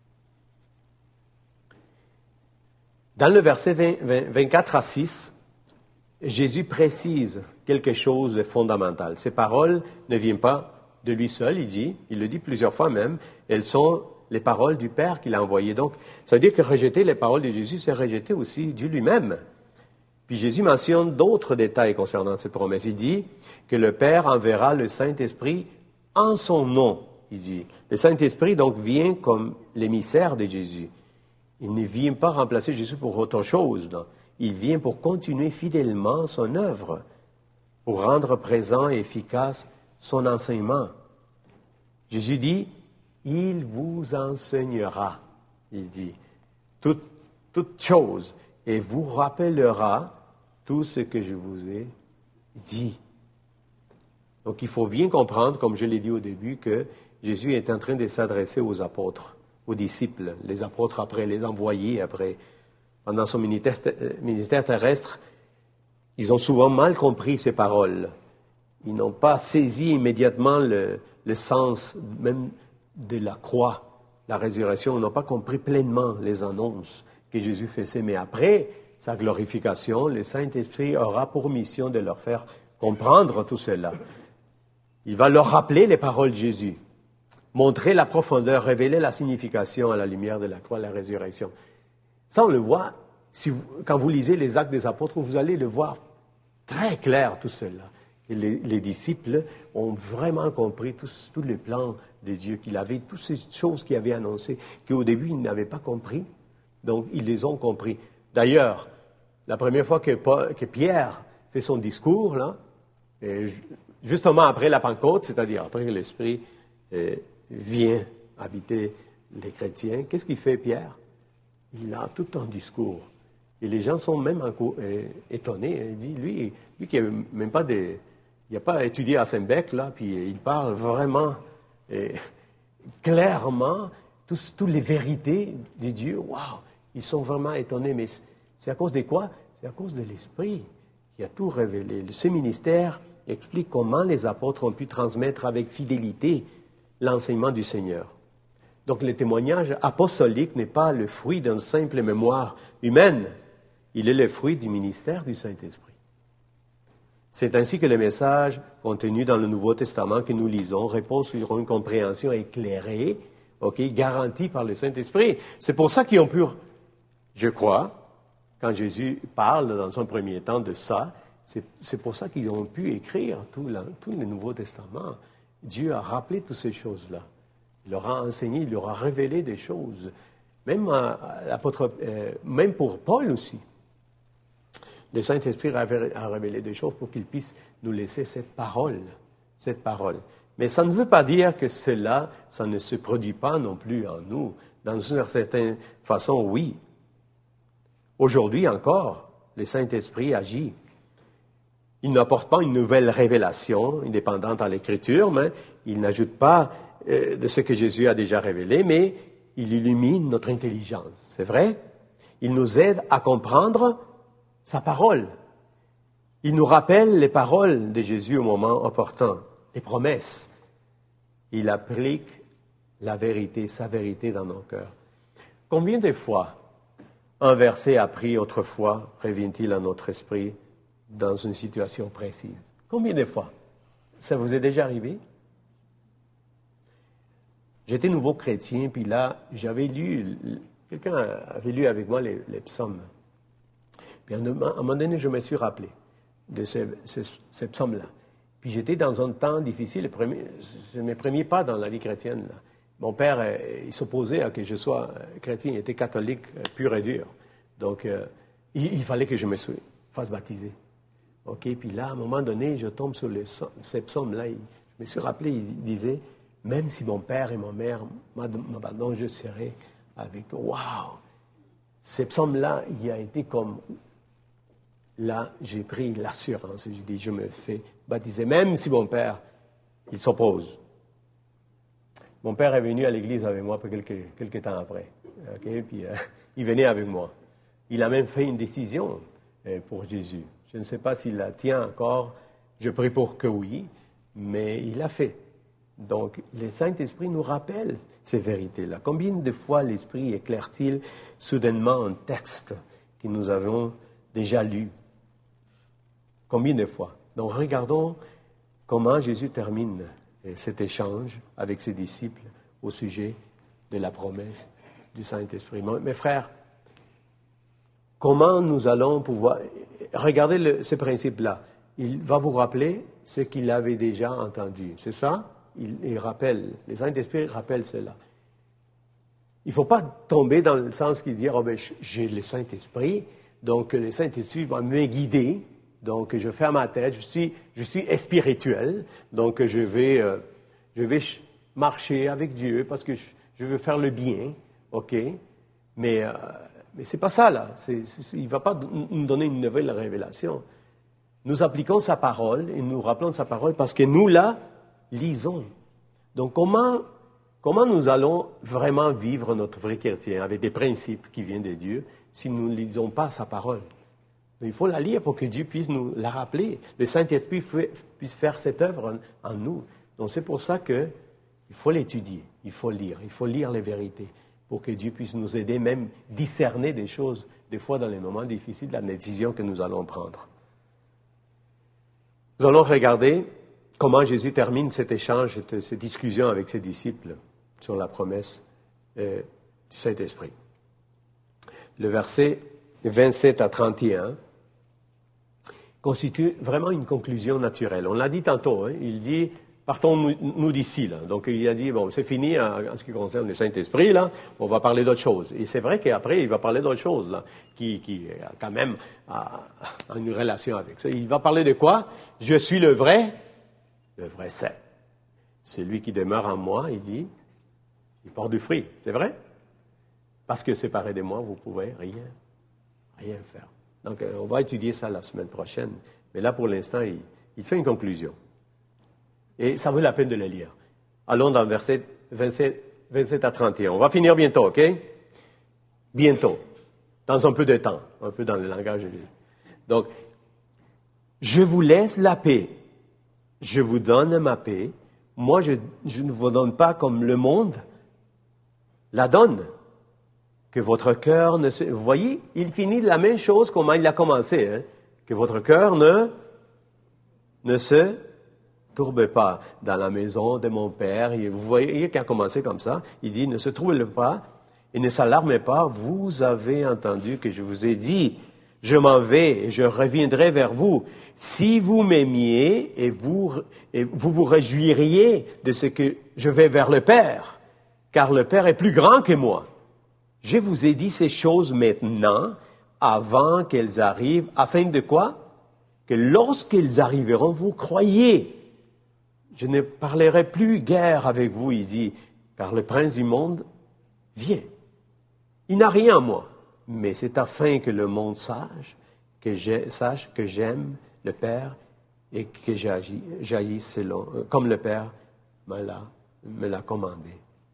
Dans le verset vingt, vingt, vingt-quatre à six, Jésus précise quelque chose de fondamental. Ces paroles ne viennent pas de lui seul, il dit, il le dit plusieurs fois même, elles sont les paroles du Père qu'il a envoyées. Donc, ça veut dire que rejeter les paroles de Jésus, c'est rejeter aussi Dieu lui-même. Puis Jésus mentionne d'autres détails concernant cette promesse. Il dit que le Père enverra le Saint-Esprit en son nom, il dit. Le Saint-Esprit, donc, vient comme l'émissaire de Jésus. Il ne vient pas remplacer Jésus pour autre chose. Non. Il vient pour continuer fidèlement son œuvre, pour rendre présent et efficace son enseignement. Jésus dit, il vous enseignera, il dit, toute, toute chose, et vous rappellera tout ce que je vous ai dit. Donc il faut bien comprendre, comme je l'ai dit au début, que Jésus est en train de s'adresser aux apôtres, aux disciples, les apôtres après, les envoyés après. Pendant son ministère, ministère terrestre, ils ont souvent mal compris ces paroles. Ils n'ont pas saisi immédiatement le, le sens même de la croix, la résurrection. Ils n'ont pas compris pleinement les annonces que Jésus faisait. Mais après sa glorification, le Saint-Esprit aura pour mission de leur faire comprendre tout cela. Il va leur rappeler les paroles de Jésus. montrer la profondeur, révéler la signification à la lumière de la croix de la résurrection. Ça, on le voit, si vous, quand vous lisez les Actes des Apôtres, vous allez le voir très clair, tout cela. Et les, les disciples ont vraiment compris tous, tous les plans de Dieu qu'il avait, toutes ces choses qu'il avait annoncées, qu'au début, ils n'avaient pas compris. Donc, ils les ont compris. D'ailleurs, la première fois que, Paul, que Pierre fait son discours, là, et justement après la Pentecôte, c'est-à-dire après que l'Esprit euh, vient habiter les chrétiens, qu'est-ce qu'il fait, Pierre? Il a tout un discours. Et les gens sont même encore, euh, étonnés. Il dit, lui, lui qui n'a même pas des... Il n'a pas étudié à Saint-Bec, là, puis il parle vraiment euh, clairement toutes les vérités de Dieu. Waouh! Ils sont vraiment étonnés. Mais c'est à cause de quoi? C'est à cause de l'Esprit qui a tout révélé. Ce ministère explique comment les apôtres ont pu transmettre avec fidélité l'enseignement du Seigneur. Donc le témoignage apostolique n'est pas le fruit d'une simple mémoire humaine. Il est le fruit du ministère du Saint-Esprit. C'est ainsi que le message contenu dans le Nouveau Testament que nous lisons répond sur une compréhension éclairée, okay, garantie par le Saint-Esprit. C'est pour ça qu'ils ont pu, je crois, quand Jésus parle dans son premier temps de ça, c'est, c'est pour ça qu'ils ont pu écrire tout, la, tout le Nouveau Testament. Dieu a rappelé toutes ces choses-là. Il leur a enseigné, il leur a révélé des choses. Même, à, à l'apôtre, euh, même pour Paul aussi. Le Saint-Esprit a révélé des choses pour qu'il puisse nous laisser cette parole, cette parole. Mais ça ne veut pas dire que cela, ça ne se produit pas non plus en nous. Dans une certaine façon, oui. Aujourd'hui encore, le Saint-Esprit agit. Il n'apporte pas une nouvelle révélation indépendante à l'Écriture, mais il n'ajoute pas euh, de ce que Jésus a déjà révélé, mais il illumine notre intelligence. C'est vrai? Il nous aide à comprendre sa parole. Il nous rappelle les paroles de Jésus au moment opportun, les promesses. Il applique la vérité, sa vérité dans nos cœurs. Combien de fois un verset appris autrefois revient-il à notre esprit dans une situation précise? Combien de fois? Ça vous est déjà arrivé? J'étais nouveau chrétien, puis là, j'avais lu, quelqu'un avait lu avec moi les, les psaumes. Puis à un moment donné, je me suis rappelé de ces, ces, ces psaumes-là. Puis j'étais dans un temps difficile, premier, je mes premiers pas dans la vie chrétienne. Là. Mon père, euh, il s'opposait à que je sois chrétien, il était catholique euh, pur et dur. Donc, euh, il, il fallait que je me fasse baptiser. OK, puis là, à un moment donné, je tombe sur les, ces psaumes-là. Je me suis rappelé, il disait, « Même si mon père et ma mère m'abandonnent, je serai avec eux. » Waouh! Ces psaumes-là, il a été comme... Là, j'ai pris l'assurance. J'ai dit, je me fais baptiser, même si mon père, il s'oppose. Mon père est venu à l'église avec moi quelques, quelques temps après. Okay? Puis, euh, il venait avec moi. Il a même fait une décision euh, pour Jésus. Je ne sais pas s'il la tient encore. Je prie pour que oui, mais il l'a fait. Donc, le Saint-Esprit nous rappelle ces vérités-là. Combien de fois l'Esprit éclaire-t-il soudainement un texte que nous avons déjà lu? Combien de fois? Donc, regardons comment Jésus termine cet échange avec ses disciples au sujet de la promesse du Saint-Esprit. Mes frères, comment nous allons pouvoir... Regardez le, ce principe-là. Il va vous rappeler ce qu'il avait déjà entendu. C'est ça? Il, il rappelle. Le Saint-Esprit rappelle cela. Il ne faut pas tomber dans le sens qui dit oh, ben, j'ai le Saint-Esprit, donc le Saint-Esprit va me guider. Donc, je ferme ma tête, je suis, je suis spirituel, donc je vais, euh, je vais marcher avec Dieu parce que je, je veux faire le bien, OK? Mais, euh, mais ce n'est pas ça, là. C'est, c'est, il ne va pas nous donner une nouvelle révélation. Nous appliquons sa parole et nous rappelons de sa parole parce que nous la lisons. Donc, comment, comment nous allons vraiment vivre notre vrai chrétien avec des principes qui viennent de Dieu si nous ne lisons pas sa parole? Il faut la lire pour que Dieu puisse nous la rappeler. Le Saint-Esprit puisse faire cette œuvre en, en nous. Donc c'est pour ça qu'il faut l'étudier, il faut lire, il faut lire les vérités pour que Dieu puisse nous aider, même discerner des choses, des fois dans les moments difficiles, la décision que nous allons prendre. Nous allons regarder comment Jésus termine cet échange, cette, cette discussion avec ses disciples sur la promesse euh, du Saint-Esprit. Le verset vingt-sept à trente et un constitue vraiment une conclusion naturelle. On l'a dit tantôt, hein, il dit, partons-nous nous d'ici. Là. Donc il a dit, bon, c'est fini en, en ce qui concerne le Saint-Esprit, là, on va parler d'autre chose. Et c'est vrai qu'après, il va parler d'autre chose, là, qui, qui quand même a, a une relation avec ça. Il va parler de quoi? Je suis le vrai, le vrai cep. Celui qui demeure en moi, il dit, il porte du fruit. C'est vrai? Parce que séparé de moi, vous ne pouvez rien, rien faire. Donc, on va étudier ça la semaine prochaine. Mais là, pour l'instant, il, il fait une conclusion. Et ça vaut la peine de le lire. Allons dans verset vingt-sept, vingt-sept à trente et un. On va finir bientôt, OK? Bientôt. Dans un peu de temps. Un peu dans le langage de Dieu. Donc, je vous laisse la paix. Je vous donne ma paix. Moi, je, je ne vous donne pas comme le monde la donne. Que votre cœur ne se... Vous voyez, il finit de la même chose comment il a commencé. Hein? Que votre cœur ne, ne se tourbe pas. Dans la maison de mon Père, et vous voyez qu'il a commencé comme ça. Il dit, ne se trouble pas et ne s'alarmez pas. Vous avez entendu que je vous ai dit, je m'en vais et je reviendrai vers vous. Si vous m'aimiez et vous, et vous vous réjouiriez de ce que je vais vers le Père, car le Père est plus grand que moi. Je vous ai dit ces choses maintenant, avant qu'elles arrivent, afin de quoi? Que lorsqu'elles arriveront, vous croyez. Je ne parlerai plus guère avec vous, il dit, car le prince du monde vient. Il n'a rien en moi, mais c'est afin que le monde sache que, j'ai, sache que j'aime le Père et que j'agis, j'agis selon, comme le Père me l'a, me l'a commandé.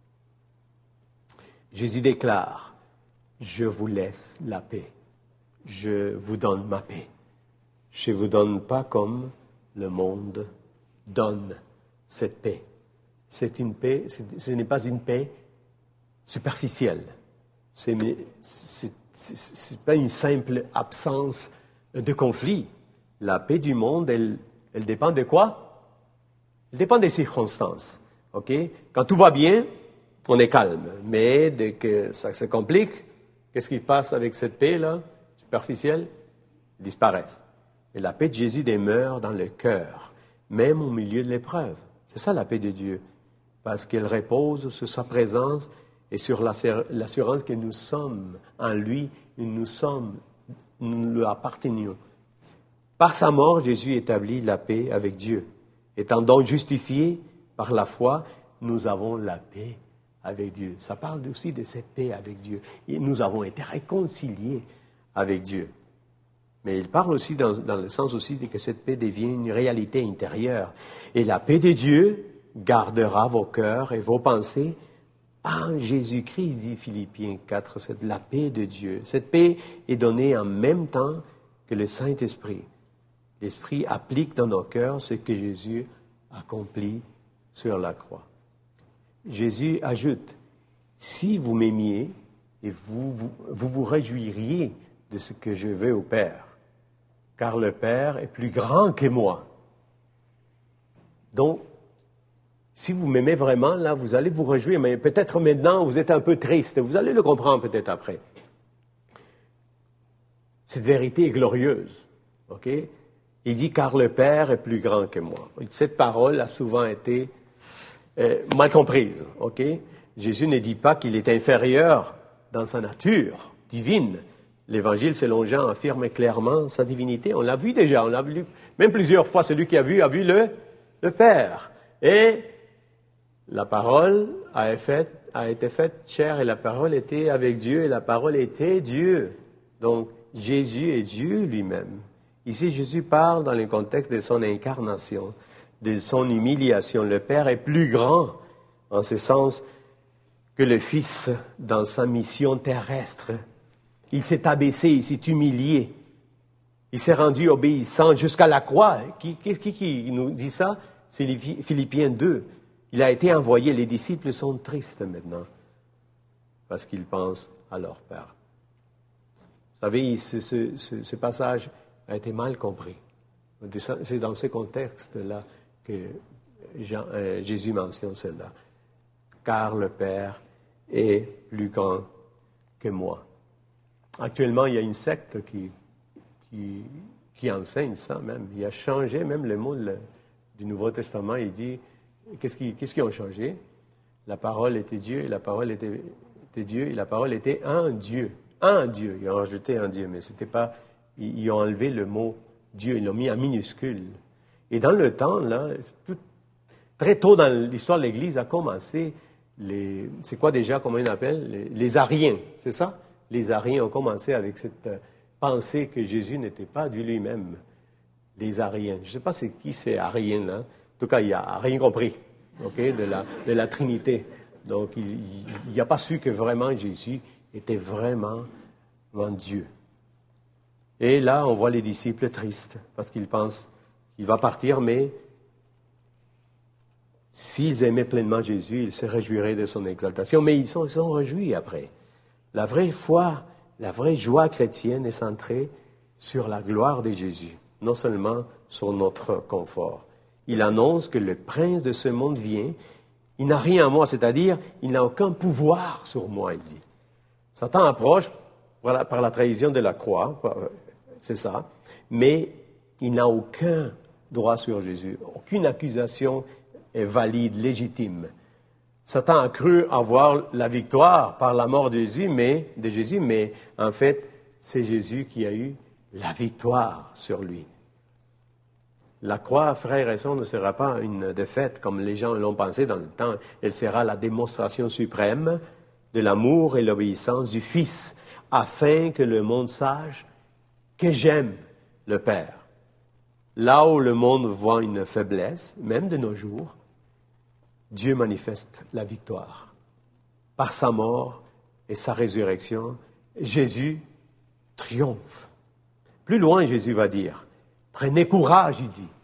Jésus déclare, je vous laisse la paix, je vous donne ma paix. Je ne vous donne pas comme le monde donne cette paix. C'est une paix, c'est, ce n'est pas une paix superficielle. Ce n'est pas une simple absence de conflit. La paix du monde, elle, elle dépend de quoi? Elle dépend des circonstances. Okay? Quand tout va bien, on est calme. Mais dès que ça se complique, qu'est-ce qui passe avec cette paix-là, superficielle? Elle disparaît. Et la paix de Jésus demeure dans le cœur, même au milieu de l'épreuve. C'est ça la paix de Dieu, parce qu'elle repose sur sa présence et sur l'assurance que nous sommes en lui, nous sommes, nous lui appartenons. Par sa mort, Jésus établit la paix avec Dieu. Étant donc justifiés par la foi, nous avons la paix avec Dieu. Ça parle aussi de cette paix avec Dieu. Et nous avons été réconciliés avec Dieu. Mais il parle aussi dans, dans le sens aussi de que cette paix devient une réalité intérieure. Et la paix de Dieu gardera vos cœurs et vos pensées en Jésus-Christ, dit Philippiens quatre. C'est la paix de Dieu. Cette paix est donnée en même temps que le Saint-Esprit. L'Esprit applique dans nos cœurs ce que Jésus accomplit sur la croix. Jésus ajoute, si vous m'aimiez et vous vous, vous vous réjouiriez de ce que je veux au Père, car le Père est plus grand que moi. Donc, si vous m'aimez vraiment, là, vous allez vous réjouir, mais peut-être maintenant, vous êtes un peu triste. Vous allez le comprendre peut-être après. Cette vérité est glorieuse, ok? Il dit, car le Père est plus grand que moi. Cette parole a souvent été euh, mal comprise, ok? Jésus ne dit pas qu'il est inférieur dans sa nature divine. L'Évangile selon Jean affirme clairement sa divinité. On l'a vu déjà, on l'a vu même plusieurs fois. Celui qui a vu, a vu le, le Père. Et la parole a, fait, a été faite chair et la parole était avec Dieu et la parole était Dieu. Donc, Jésus est Dieu lui-même. Ici, Jésus parle dans le contexte de son incarnation, de son humiliation. Le Père est plus grand en ce sens que le Fils dans sa mission terrestre. Il s'est abaissé, il s'est humilié. Il s'est rendu obéissant jusqu'à la croix. Qui, qui, qui, qui nous dit ça? C'est Philippiens deux. Il a été envoyé. Les disciples sont tristes maintenant parce qu'ils pensent à leur Père. Vous savez, ce, ce, ce passage a été mal compris. C'est dans ce contexte-là que Jean, euh, Jésus mentionne cela. Car le Père est plus grand que moi. Actuellement, il y a une secte qui, qui, qui enseigne ça même. Il a changé même le mot le, du Nouveau Testament. Il dit, qu'est-ce qu'ils qu'est-ce qu'ils ont changé? La parole était Dieu, et la parole était, était Dieu, et la parole était un Dieu. Un Dieu. Ils ont rajouté un Dieu, mais c'était pas... Ils, ils ont enlevé le mot Dieu, ils l'ont mis en minuscule. Et dans le temps, là, tout, très tôt dans l'histoire de l'Église a commencé, les, c'est quoi déjà, comment on appelle? Les, les Ariens, c'est ça? Les Ariens ont commencé avec cette euh, pensée que Jésus n'était pas Dieu lui-même. Les Ariens. Je ne sais pas c'est qui ces Ariens, là. En tout cas, il n'a rien compris, okay, de, la, de la Trinité. Donc, il n'a pas su que vraiment Jésus était vraiment, vraiment Dieu. Et là, on voit les disciples tristes, parce qu'ils pensent qu'il va partir, mais s'ils aimaient pleinement Jésus, ils se réjouiraient de son exaltation. Mais ils sont, ils sont réjouis après. La vraie foi, la vraie joie chrétienne est centrée sur la gloire de Jésus, non seulement sur notre confort. Il annonce que le prince de ce monde vient. Il n'a rien à moi, c'est-à-dire, il n'a aucun pouvoir sur moi, il dit. Satan approche par la, par la trahison de la croix, c'est ça, mais il n'a aucun droit sur Jésus. Aucune accusation est valide, légitime. Satan a cru avoir la victoire par la mort de Jésus, mais, de Jésus, mais en fait, c'est Jésus qui a eu la victoire sur lui. La croix, frères et sœurs, ne sera pas une défaite comme les gens l'ont pensé dans le temps. Elle sera la démonstration suprême de l'amour et l'obéissance du Fils, afin que le monde sache que j'aime le Père. Là où le monde voit une faiblesse, même de nos jours, Dieu manifeste la victoire. Par sa mort et sa résurrection, Jésus triomphe. Plus loin, Jésus va dire, « Prenez courage, il dit.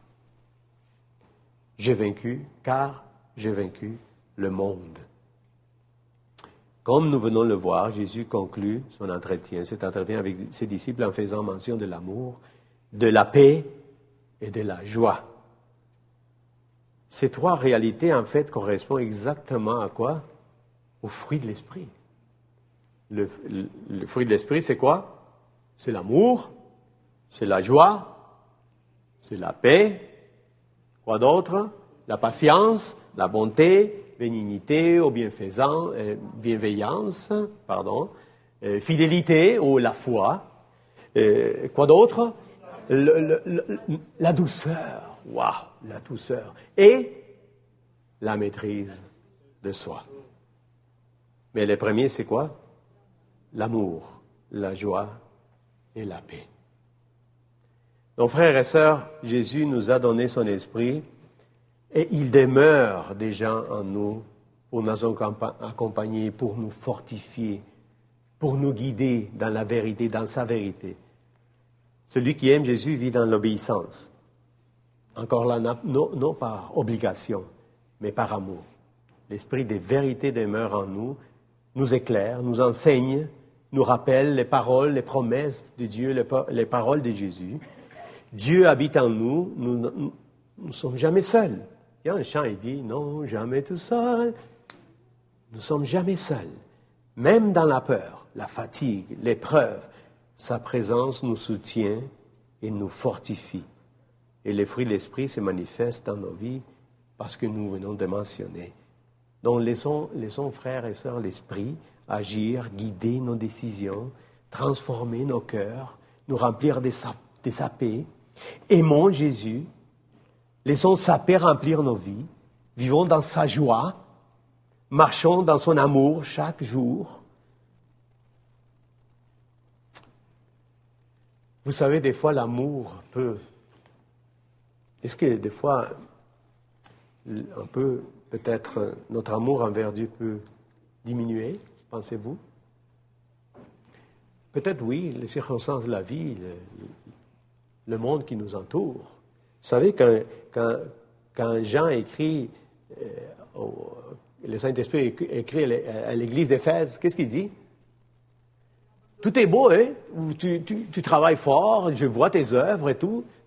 J'ai vaincu, car j'ai vaincu le monde. » Comme nous venons de le voir, Jésus conclut son entretien, cet entretien avec ses disciples en faisant mention de l'amour, de la paix et de la joie. Ces trois réalités, en fait, correspondent exactement à quoi? Au fruit de l'esprit. Le, le, le fruit de l'esprit, c'est quoi? C'est l'amour, c'est la joie, c'est la paix. Quoi d'autre? La patience, la bonté, bénignité ou bienfaisance, euh, bienveillance, pardon, euh, fidélité ou la foi. Euh, quoi d'autre? Le, le, le, la douceur. Waouh, la douceur. Et la maîtrise de soi. Mais le premier, c'est quoi? L'amour, la joie et la paix. Donc, frères et sœurs, Jésus nous a donné son esprit et il demeure déjà en nous pour nous accompagner, pour nous fortifier, pour nous guider dans la vérité, dans sa vérité. Celui qui aime Jésus vit dans l'obéissance. Encore là, non, non par obligation, mais par amour. L'esprit des vérités demeure en nous, nous éclaire, nous enseigne, nous rappelle les paroles, les promesses de Dieu, les, les paroles de Jésus. Dieu habite en nous, nous ne sommes jamais seuls. Il y a un chant qui dit « Non, jamais tout seul ». Nous ne sommes jamais seuls. Même dans la peur, la fatigue, l'épreuve, sa présence nous soutient et nous fortifie. Et les fruits de l'esprit se manifestent dans nos vies parce que nous venons de mentionner. Donc, laissons, laissons frères et sœurs, l'esprit agir, guider nos décisions, transformer nos cœurs, nous remplir de sa, de sa paix. Aimons Jésus, laissons sa paix remplir nos vies, vivons dans sa joie, marchons dans son amour chaque jour. Vous savez, des fois, l'amour peut... Est-ce que des fois, un peu, peut-être, notre amour envers Dieu peut diminuer, pensez-vous? Peut-être oui, les circonstances de la vie, le, le monde qui nous entoure. Vous savez, quand, quand, quand Jean écrit, euh, au, le Saint-Esprit écrit à l'église d'Éphèse, qu'est-ce qu'il dit? Tout est beau, hein? Tu, tu, tu travailles fort, je vois tes œuvres et tout.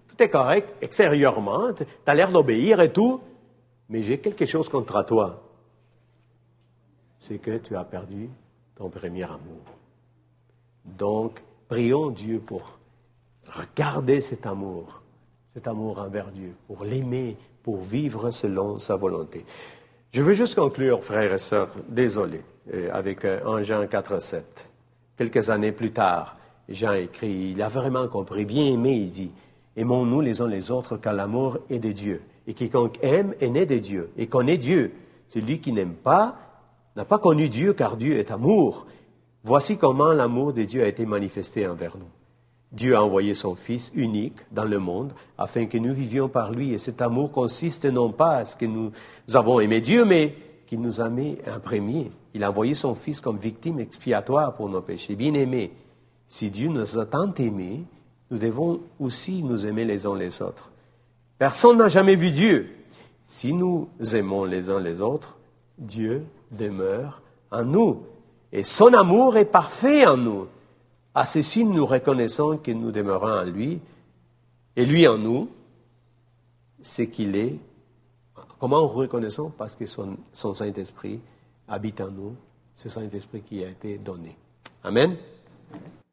tout est correct extérieurement, tu as l'air d'obéir et tout, mais j'ai quelque chose contre toi. C'est que tu as perdu ton premier amour. Donc, prions Dieu pour regarder cet amour, cet amour envers Dieu, pour l'aimer, pour vivre selon sa volonté. Je veux juste conclure, frères et sœurs, désolé, euh, avec euh, un Jean quatre sept. Quelques années plus tard, Jean écrit, il a vraiment compris, bien aimé, il dit, aimons-nous les uns les autres car l'amour est de Dieu. Et quiconque aime est né de Dieu et connaît Dieu. Celui qui n'aime pas n'a pas connu Dieu car Dieu est amour. Voici comment l'amour de Dieu a été manifesté envers nous. Dieu a envoyé son Fils unique dans le monde afin que nous vivions par lui. Et cet amour consiste non pas à ce que nous avons aimé Dieu, mais qu'il nous a mis un premier. Il a envoyé son Fils comme victime expiatoire pour nos péchés. Bien-aimés, si Dieu nous a tant aimés, nous devons aussi nous aimer les uns les autres. Personne n'a jamais vu Dieu. Si nous aimons les uns les autres, Dieu demeure en nous. Et son amour est parfait en nous. À ceci, nous reconnaissons que nous demeurons en lui, et lui en nous, c'est qu'il est. Comment nous reconnaissons? Parce que son, son Saint-Esprit habite en nous, c'est le Saint-Esprit qui a été donné. Amen.